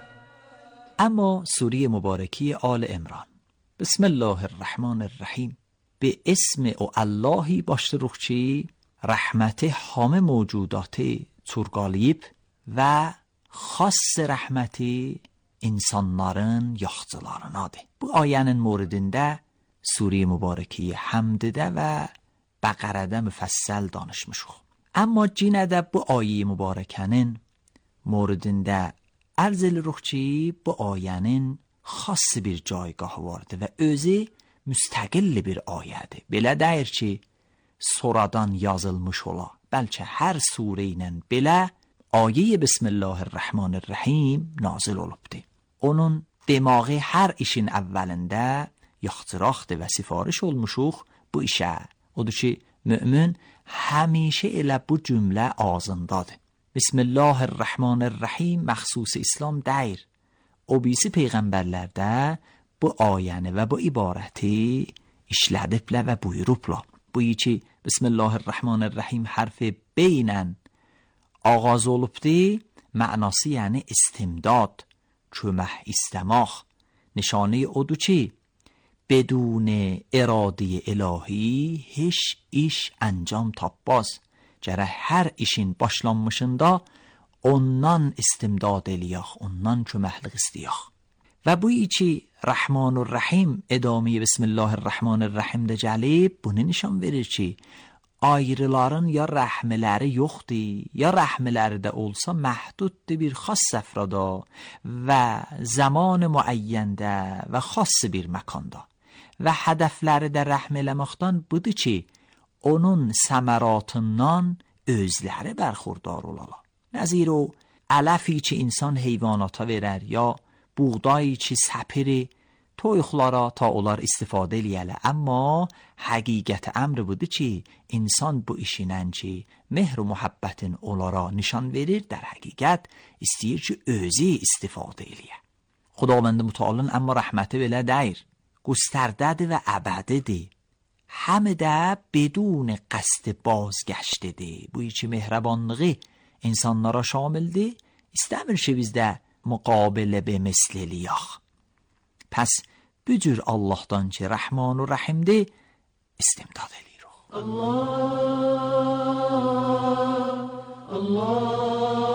اما سوره مبارکی آل عمران بسم الله الرحمن الرحیم به اسم او اللهی başlıq ki rəhməti hamı mövcudati çurqalayıb və xass rəhməti insanların yaxçılarınadır. Bu ayənin moridində Sure-i Mübarəki Həmddə və Bəqərədə müfəssəl danışmışıq. Amma yenə də bu ayə mübarəkənin moridində arz edirik ki, bu ayənin xass bir caygahı vardır və özü müstəqil bir ayədir. Belə deyir ki, sonradan yazılmış ola. Bəlkə hər surə ilə belə ayə Bismillahirrahmanirrahim nazil olubdur. Onun demağı hər işin əvvəlində yaxtıraqdır və sifariş olmuşuq bu işə. Odur ki, mümin həmişə elə bu cümlə ağzındadır. Bismillahirrahmanirrahim məxsus İslam deyir. O birisi peyğəmbərlərdə bu ayəni və bu ibarəti işlədiblə və buyurubla. Bu ki, Bismillahirrahmanirrahim hərfi beynən ağaz olubdi, mənası yəni istimdad, kömək istəmək. Nişanı odur ki, بدون اراده الهی هیچ iş انجام tapmaz. Gərək hər işin başlanmışında ondan istimdad eləyək, ondan köməklik istəyək. Və bu iki Rəhmanur Rəhim edamı Bismillahirrahmanirrahim də gəlib, bunu nişan verir ki, ayrıların ya rəhmləri yoxdur, ya rəhmləri də olsa məhduddur bir xas səfrada və zaman müəyyəndə və xas bir məkanda. Və hədəfləri də rəhm eləməkdən budur ki, onun səməratından özləri bərxurdar olalar. Nəzir o ələfi ki insan heyvanata verər, ya buğdayı ki səpiri toyuqlara ta onlar istifadə eləyələ. Amma həqiqət əmri budur ki, insan bu işinən ki, mehr و muhabbətin onlara nişan verir, در həqiqət istəyir ki, özü istifadə eləyə. Xudavənd mütəalın amma rəhməti belə deyir, گسترده‌dir və əbədidir. Həmi də بدون قصد بازگشتdir. Bu iki mehribanlığı insanlara şamildir. İstəmir ki, biz də müqabilə be misl eləyək. Pəs bu cür Allahdan ki, Rəhman و Rəhimdir, istimdad eləyirik. Allah, Allah,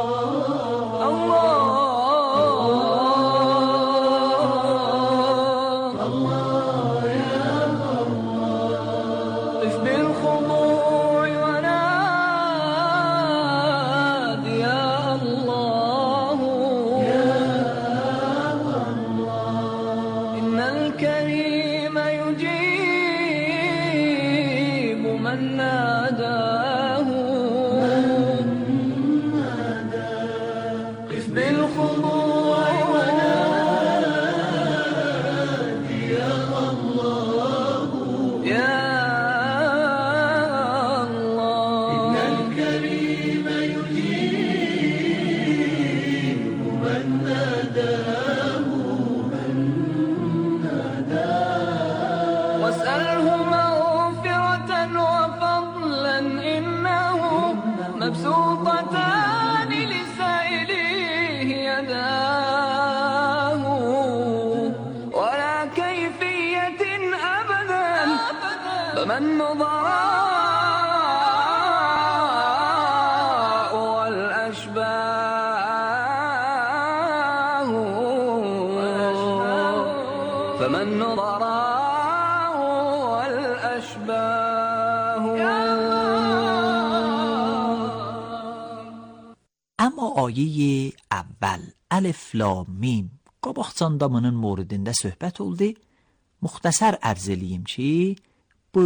Amma ayəyə əvvəl Əlif Lam Mim qabaqcandamanın moridində söhbət oldu. Muxtasar ərz eləyim ki, bu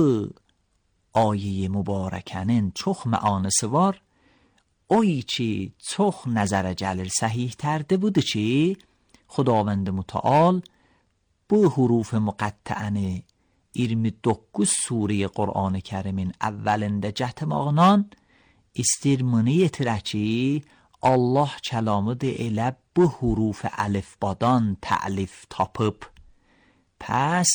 ayəyə mübarəkənin çox məanisi var. Oyi ki, çox nəzərə gəlir səhih-tərdir budur ki, Xudavənd mütəal bu huruf müqəttəni iyirmi doqquz surə Qur'an-ı Kərimin əvvəlində gətirməklə istirmini yetirə ki, Allah kəlamıdır elə bu huruf əlifbadan təlif tapıb. Pəs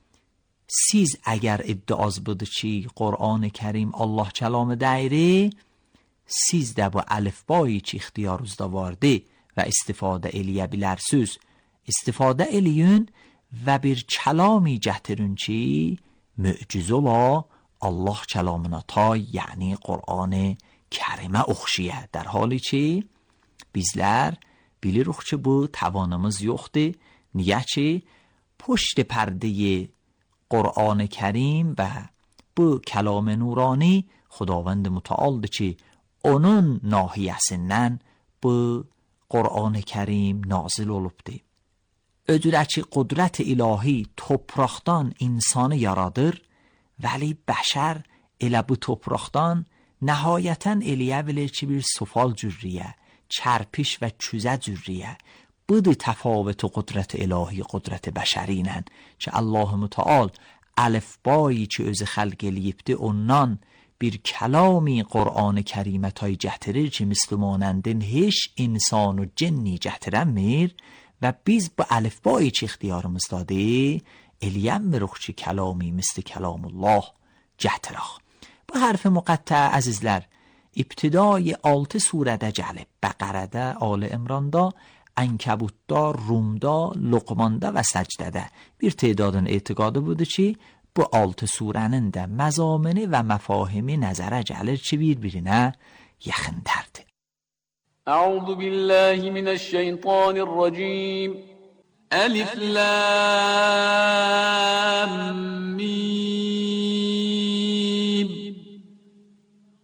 siz əgər iddiaz budur ki, Qur'an-ı Kərim Allah kəlamı deyir, siz də bu əlifbayı ki ixtiyarınızda vardı və istifadə eləyə bilərsiniz, istifadə eləyin və bir kəlami gətirin ki, möcüzə ola Allah kəlamına tay, yəni Qur'an-ı Kərimə oxşiyə. در حالی ki, bizlər bilirik ki, bu təvanımız yoxdur. Niyə ki, پشت پرده قرآن کریم و bu کلام نورانی خداوند متعالdır ki, onun nahiyəsindən bu Qur'an-ı Kərim nazil olubdur. Ödürə ki, qudrət ilahi topraqdan insanı yaradır, vəli bəşər elə bu topraqdan nəhayətən eləyə bilir ki, bir sufal cürriyə, çərpiş və küzə cürriyə. Budur təfavüt qudrət ilahi, qudrət bəşəri ilə ki, Allah Mütəal əlifbayı ki, özü xəlq eləyibdir, ondan bir kəlami Qur'an-ı Kərimə tay gətirir ki, müslümanəndin heç insan و cinni gətirənmir və biz bu əlifbayı ki, ixtiyarımızdadır, eləyənmirik ki, kəlami misli kəlamullah gətirək. Bu hərf müqəttə əzizlər, ibtidai altı surədə gəlib, Bəqərədə, Ali İmranda, Ənkəbutda, Rumda, Luqmanda və Səcdədə. Bir tedadın etiqadı budur ki, bu altı surənin də məzamini və məfahimi nəzərə gəlir ki, bir-birinə yaxındərdir. Əuzu billahi minəşşeytanirracim. Əlif Lam Mim.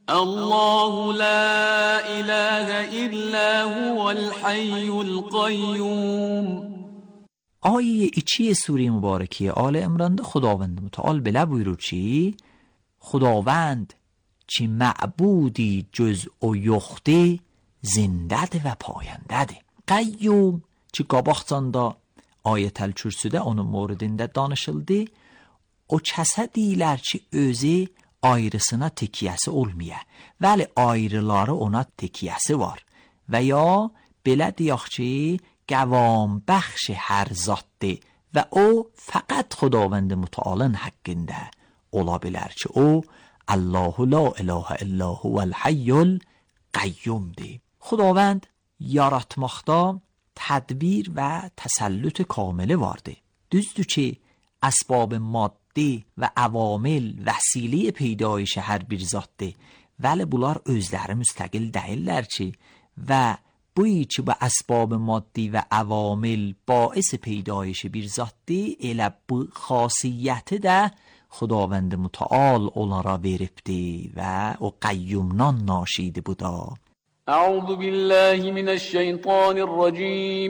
الله لا اله الا هو الحي القیوم. آیه ایچی سوره مبارکی آل عمران خداوند متعال بله بویرو چی؟ خداوند چی معبودی جز او یخته زنده و پاینده ده. قیوم چی قاباختanda ayet-el kürsüde onun moridinde danışıldı. O kəsədirlər ki, özü ayrısına tekiyəsi olmaya, vəli ayrıları ona tekiyəsi var. Və ya belə deyək ki, qəvam bəxş hər zatdır və o fəqət Xudavənd Mütəalın haqqında ola bilər ki, o Allahu la ilahə illə huvəl hayyul qayyumdur. Xudavənd yaratmaqda tədbir və təsəllüt kamili vardı. Düzdür ki, əsbab maddi və əvamil vəsilə peydayış hər bir zatdır. Vəli bunlar özləri müstəqil deyirlər ki, və bu ki bu əsbab maddi və əvamil bais peydayış bir zatdır, elə bu xasiyyəti də Xudavənd Mütəal onlara veribdir və o qayyumdan naşidi bu da. أعوذ بالله من الشيطان الرجيم.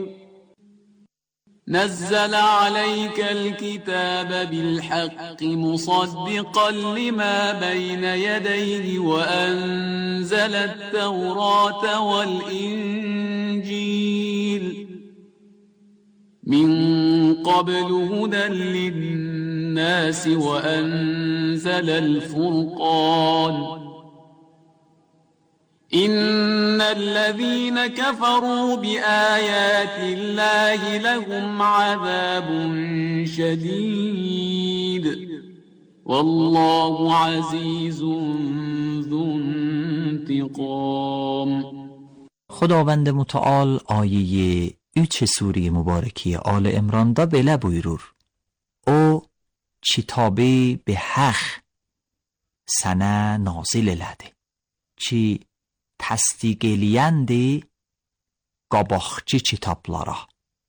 نزل عليك الكتاب بالحق مصدقا لما بين يديه وأنزل التوراة والإنجيل من قبل هدى للناس وأنزل الفرقان إن الذين كفروا بآيات الله لهم عذاب شديد والله عزيز ذو انتقام. خداوند متعال آیه üç سوره مبارکی آل عمران'da belə buyurur. O kitabı به حق sənə nazil elədi ki təsdiq eləyəndir qabaqçı kitablara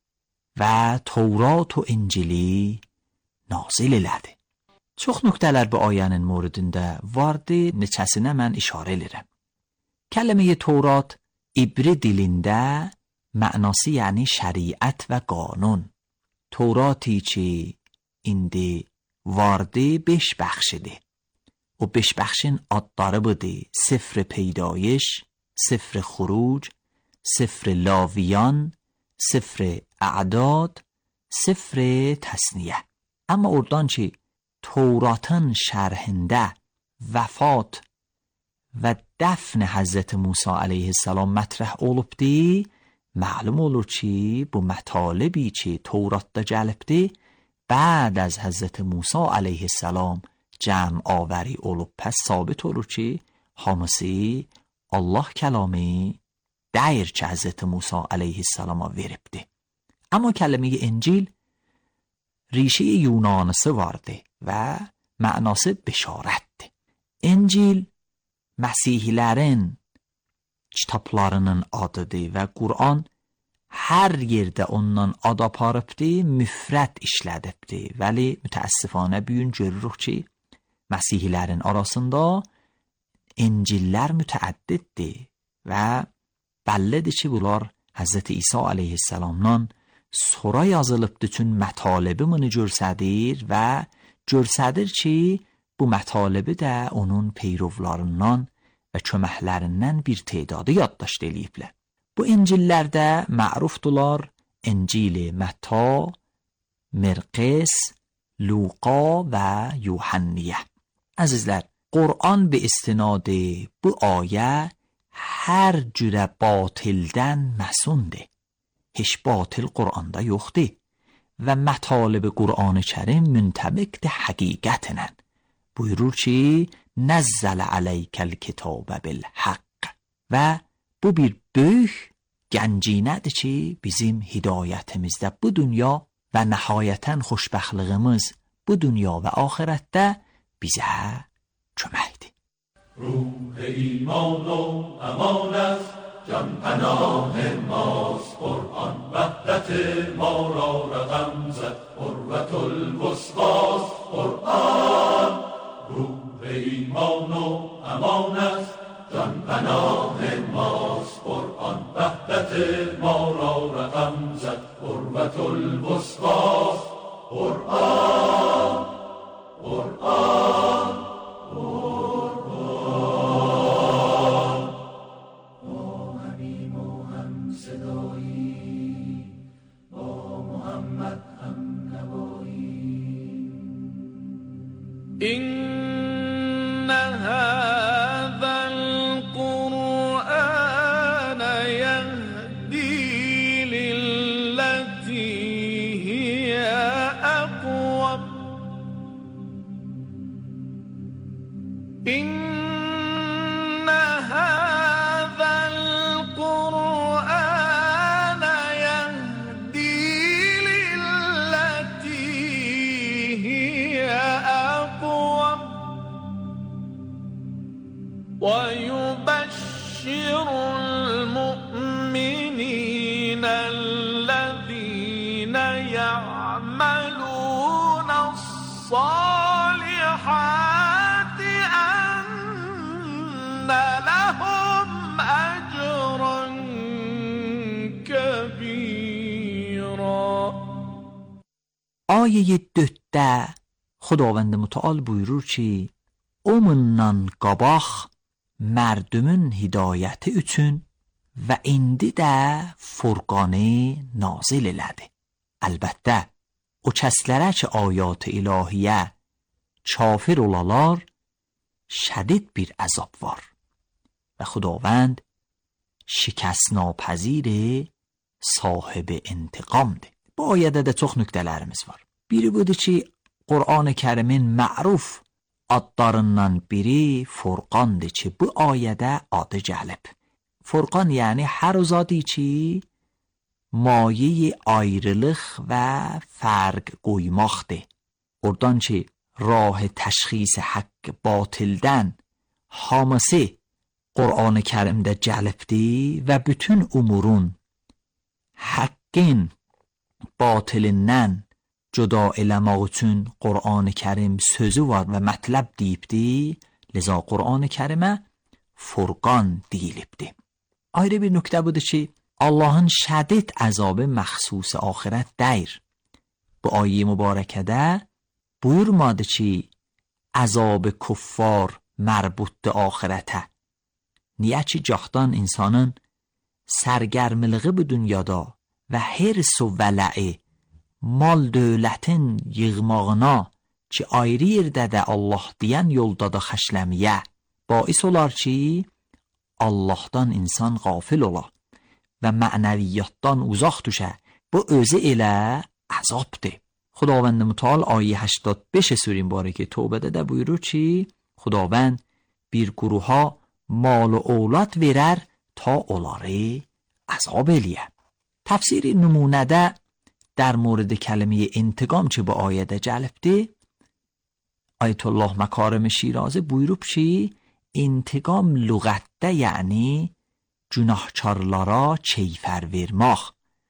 və Tevrat və İncili nazil elədi. Çox nöqtələr bu ayənin moridində vardı, neçəsinə mən işarə edirəm. Kəlmə Tevrat İbri dilində mənası yəni şəriət və qanun. Tevrati ki indi vardı beş bəxşidir. O beş bəxşin adları budur: سفر پیدایش، سفر خروج، سفر لاویان، سفر اعداد، سفر تثنیه. اما oradan ki Tevratın şərhində vəfat və dəfn Həzrət Musa aleyhisselam mətrəh olubdur, məlum olur ki bu mətalibi ki Tevratda gəlibdir بعد از حضرت موسی علیه السلام جمع آوری olub. پس ثابت olur ki hamısı Allah kəlamı deyir ki Həzrət Musa علیه السلام veribdi. Amma kəlmə İncil ریشه یونانisi vardı və mənası bəşarətdir. İncil Məsihlərin kitablarının adıdır və Quran hər yerdə ondan ad aparıbdır, müfrət işlədibdir. Vəli mütəəssifanə bu gün görürük ki Məsihlərin arasında İncillər mütəəddiddir və bəllidir ki bunlar Həzrət İsa aleyhisselamdan sonra yazılıbdır, çünki mətalibi bunu görsədir və görsədir ki bu mətalibi də onun peyrovlarından və köməklərindən bir tedadı yaddaşd eləyiblər. Bu İncillərdə mərufdular İncil-i Mətta, Merqis, Luqa və Yuhanniyyə. Əzizlər, Quran bi istinadı bu ayə hər cürə batildən məsundur. Heç batil Quranda yoxdur və mətalib-i Qur'an-ı Kərim müntəbiqdir həqiqətlə. Buyurur ki, nəzzələ aleykəl kitabə bil haqq və bu bir böyük gənciyədir ki, bizim hidayətimizdə bu dünya və nəhayətən xoşbəxtliyimiz bu dünya və axirətdə bizə köməkdir. روح ایمان و امانت جان پناه ماست قرآن وحدت ما را رقم زد قربت الوسطاست قرآن روح ایمان و امان است جان پناه ماست قرآن وحدت ما را رقم زد قربت الوسطی قرآن قرآن قرآن ما همیم و هم صدایی با محمد هم نوایی این هذا القرآن یهدی للتی هی اقوم این هذا القرآن یهدی للتی هی اقوم ويبشر المؤمنين الذين يعملون الصالحات أن لهم أجرا كبيرا. Ayet dörtte Xudavənd Mütəal buyurur ki, o bundan qabaq mərdumun hidayəti üçün və indi də Furqanı nazil elədi. Əlbəttə, o kəslərə ki, ayat-ı ilahiyyə kafir olalar, şədid bir əzab var və Xudavənd şikəst napəzir sahib intiqamdır. Bu ayədə də çox nöqtələrimiz var. Biri budur ki, Qur'an-ı Kərimin məruf adlarından biri Furqandır ki, bu ayədə adı gəlib. Furqan yəni hər o zadı ki, maye ayrılıq və fərq qoymaqdır. Oradan ki, rah təşxis haqq batildən hamısı Qur'an-ı Kərimdə gəlibdir və bütün umurun haqqın batilindən cüda eləmək üçün Qur'an-ı Kərim sözü var və mətləb deyibdir. Liza Qur'an-ı Kərimə Furqan deyilibdir. Ayrı bir nöqtə budur ki, Allahın şədid əzabı məxsus axirət deyir. Bu ayə mübarəkədə buyurmadı ki, əzab kuffar mərbutdur axirətə. Niyə ki, gahdan insanın sərgərmiliği bu dünyada və hirs و vələ'i mal dövlətin yığmağına ki, ayrı yerdə də Allah deyən yolda da xəşləmiyə bais olar ki, Allahdan insan qafil ola və mənəviyyatdan uzaq düşə. Bu özü elə əzabdır. Xudavənd Mütəal ayə هشتاد و پنج سوره مبارکه توبədə də buyurur ki, Xudavənd bir quruha mal و اولاد verər ta onları əzab eləyə. Təfsir nümunədə در مورد کلمه انتقام چه با آیده جلبده، آیت الله مکارم شیرازه buyurub ki, انتقام lüğətdə yəni günahkarlara keyfər vermək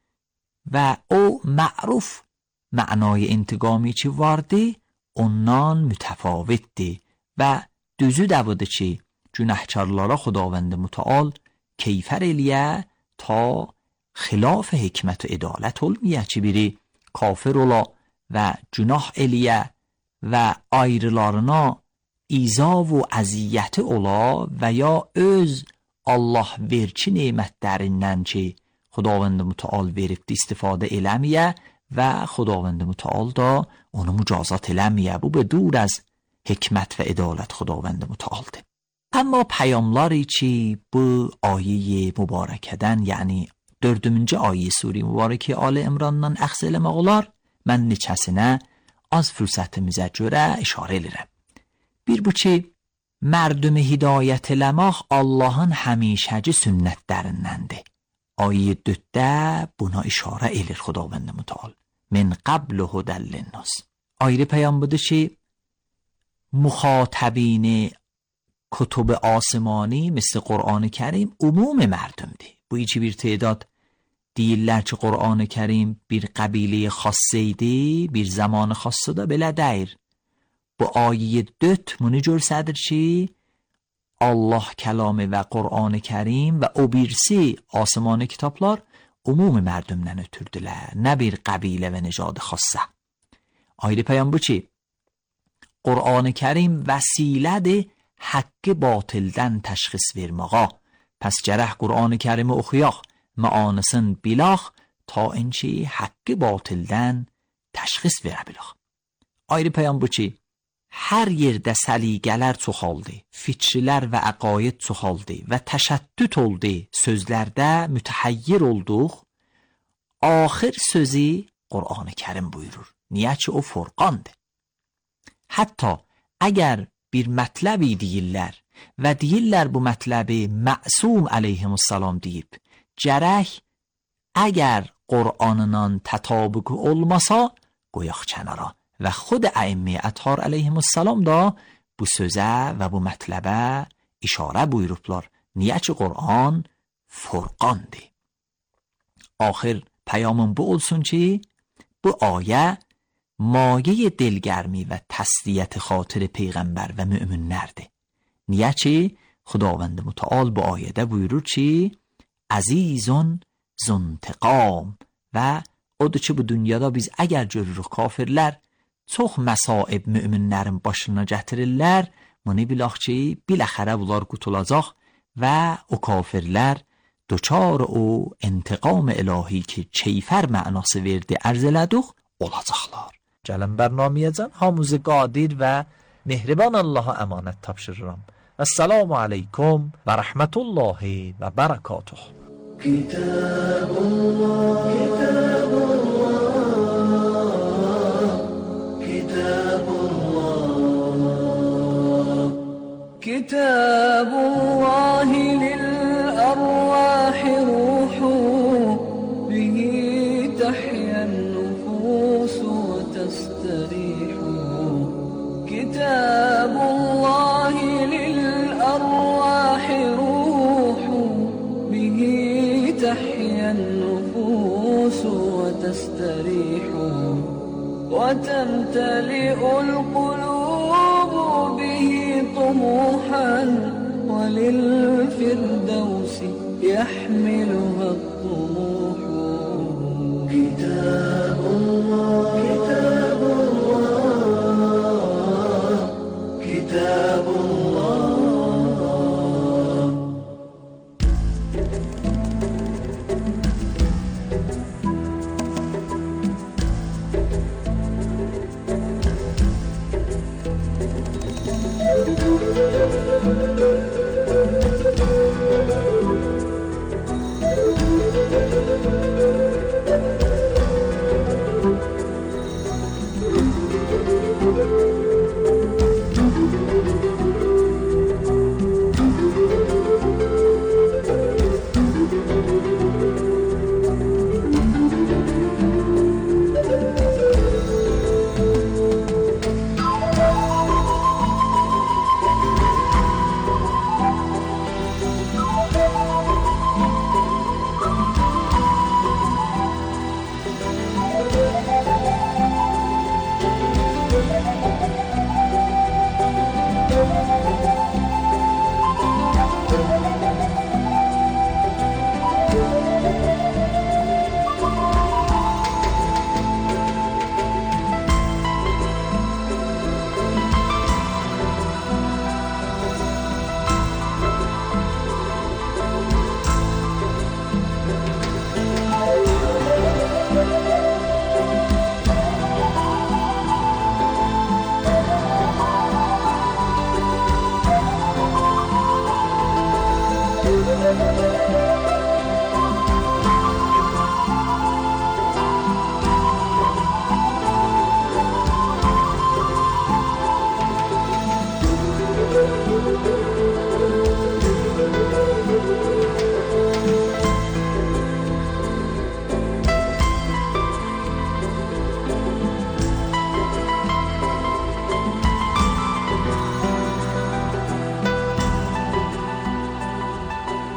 və o məruf mənayı intiqami ki vardı, ondan mütəfavitdir və düzü də budur ki, günahkarlara Xudavənd Mütəal keyfər eləyə ta خلاف حکمت و عدالت olmaya ki, biri kafir ola və günah eləyə və ayrılarına iza və əziyyəti ola və ya öz Allah verki nemətlərindən ki, Xudavənd Mütəal veribdi istifadə eləməyə və Xudavənd Mütəal da onu mücazat eləməyə. Bu به دور از حکمت و عدالت Xudavənd Mütəaldır. Amma peyamları ki, bu ayə mübarəkədən, yəni dördüncü ayə sure mübarəkə Ali İmrandan əxz eləmək olar. Mən neçəsinə az fürsətimizə görə işarə edirəm. Bir bu ki, mərdumi hidayət eləmək Allahın həmişəci sünnətlərindəndir. Ayə dörddə buna işarə edir Xudavənd Mütəal. Min qabl هدى للناس. Ayrı peyam budur ki, müxatabin kutub asmani مثل Qur'an-ı Kərim umum mərdumdir. Bu içi bir تعداد deyirlər ki, Qur'an-ı Kərim bir qəbilə xassə idi, bir zaman xassədə belə deyir. Bu ayə dörd bunu göstərir ki, Allah kəlamı və Qur'an-ı Kərim və o birisi asmani kitablar umumi mərdümdən ötürdülər, nə bir qəbilə və necadı xassa. Ayri pəyam bu ki, Qur'an-ı Kərim vəsilədir haqqı batildən təşxis verməğa. Pəs gərək Qur'an-ı Kərimi oxuyaq, məanısın bilaq, ta inçi haqqı batildən təşxis verə bilaq. Ayri pəyam bu ki, hər yerdə səliqələr çoxaldı, fikrlər və əqaid çoxaldı və təşəddüd oldu, sözlərdə mütəhayyir olduq. Axır sözü Qur'an-ı Kərim buyurur. Niyə ki o Furqandır. Hətta əgər bir mətləbi deyirlər və deyirlər bu mətləbi Məsum əleyhissalam deyib, gərək əgər Qur'anından tətabüq olmasa qoyaq kənara. Və xud əyimmi əthar əleyhissalam da bu sözə və bu mətləbə işarə buyurublar. Niyə ki Qur'an Furqandır. Axır pəyamın bu olsun ki, bu ayə maye dilgərmi və təsliyyət xatir peyğəmbər və müminlərdir. Niyə ki Xudavənd mütəal bu ayədə buyurur ki, əzizun zuntiqam və odur ki bu dünyada biz əgər görürük kafirlər çox məsaib müminlərin başına gətirirlər, bunu bilək ki, biləxərə bunlar qutulacaq və o kafirlər doçar o intiqam ilahi ki keyfər mənası verdi ərz elədik olacaqlar. Gəlin bərnaməyə hamımızı qadir və mehriban Allaha əmanət tapşırıram. Esselamu aleykum və rəhmətullahi və bərəkatuh. Kitabullah, Kitabullah, Kitabullah lil-arwah ruhu bihi tahya an-nufus wa tastarihu. Kitabullah lil-arwah ruhu bihi tahya an-nufus wa tastarihu. وتمتلئ القلوب به طموحا وللفردوس يحملها الطموح. كتاب الله كتاب الله كتاب الله. Thank you.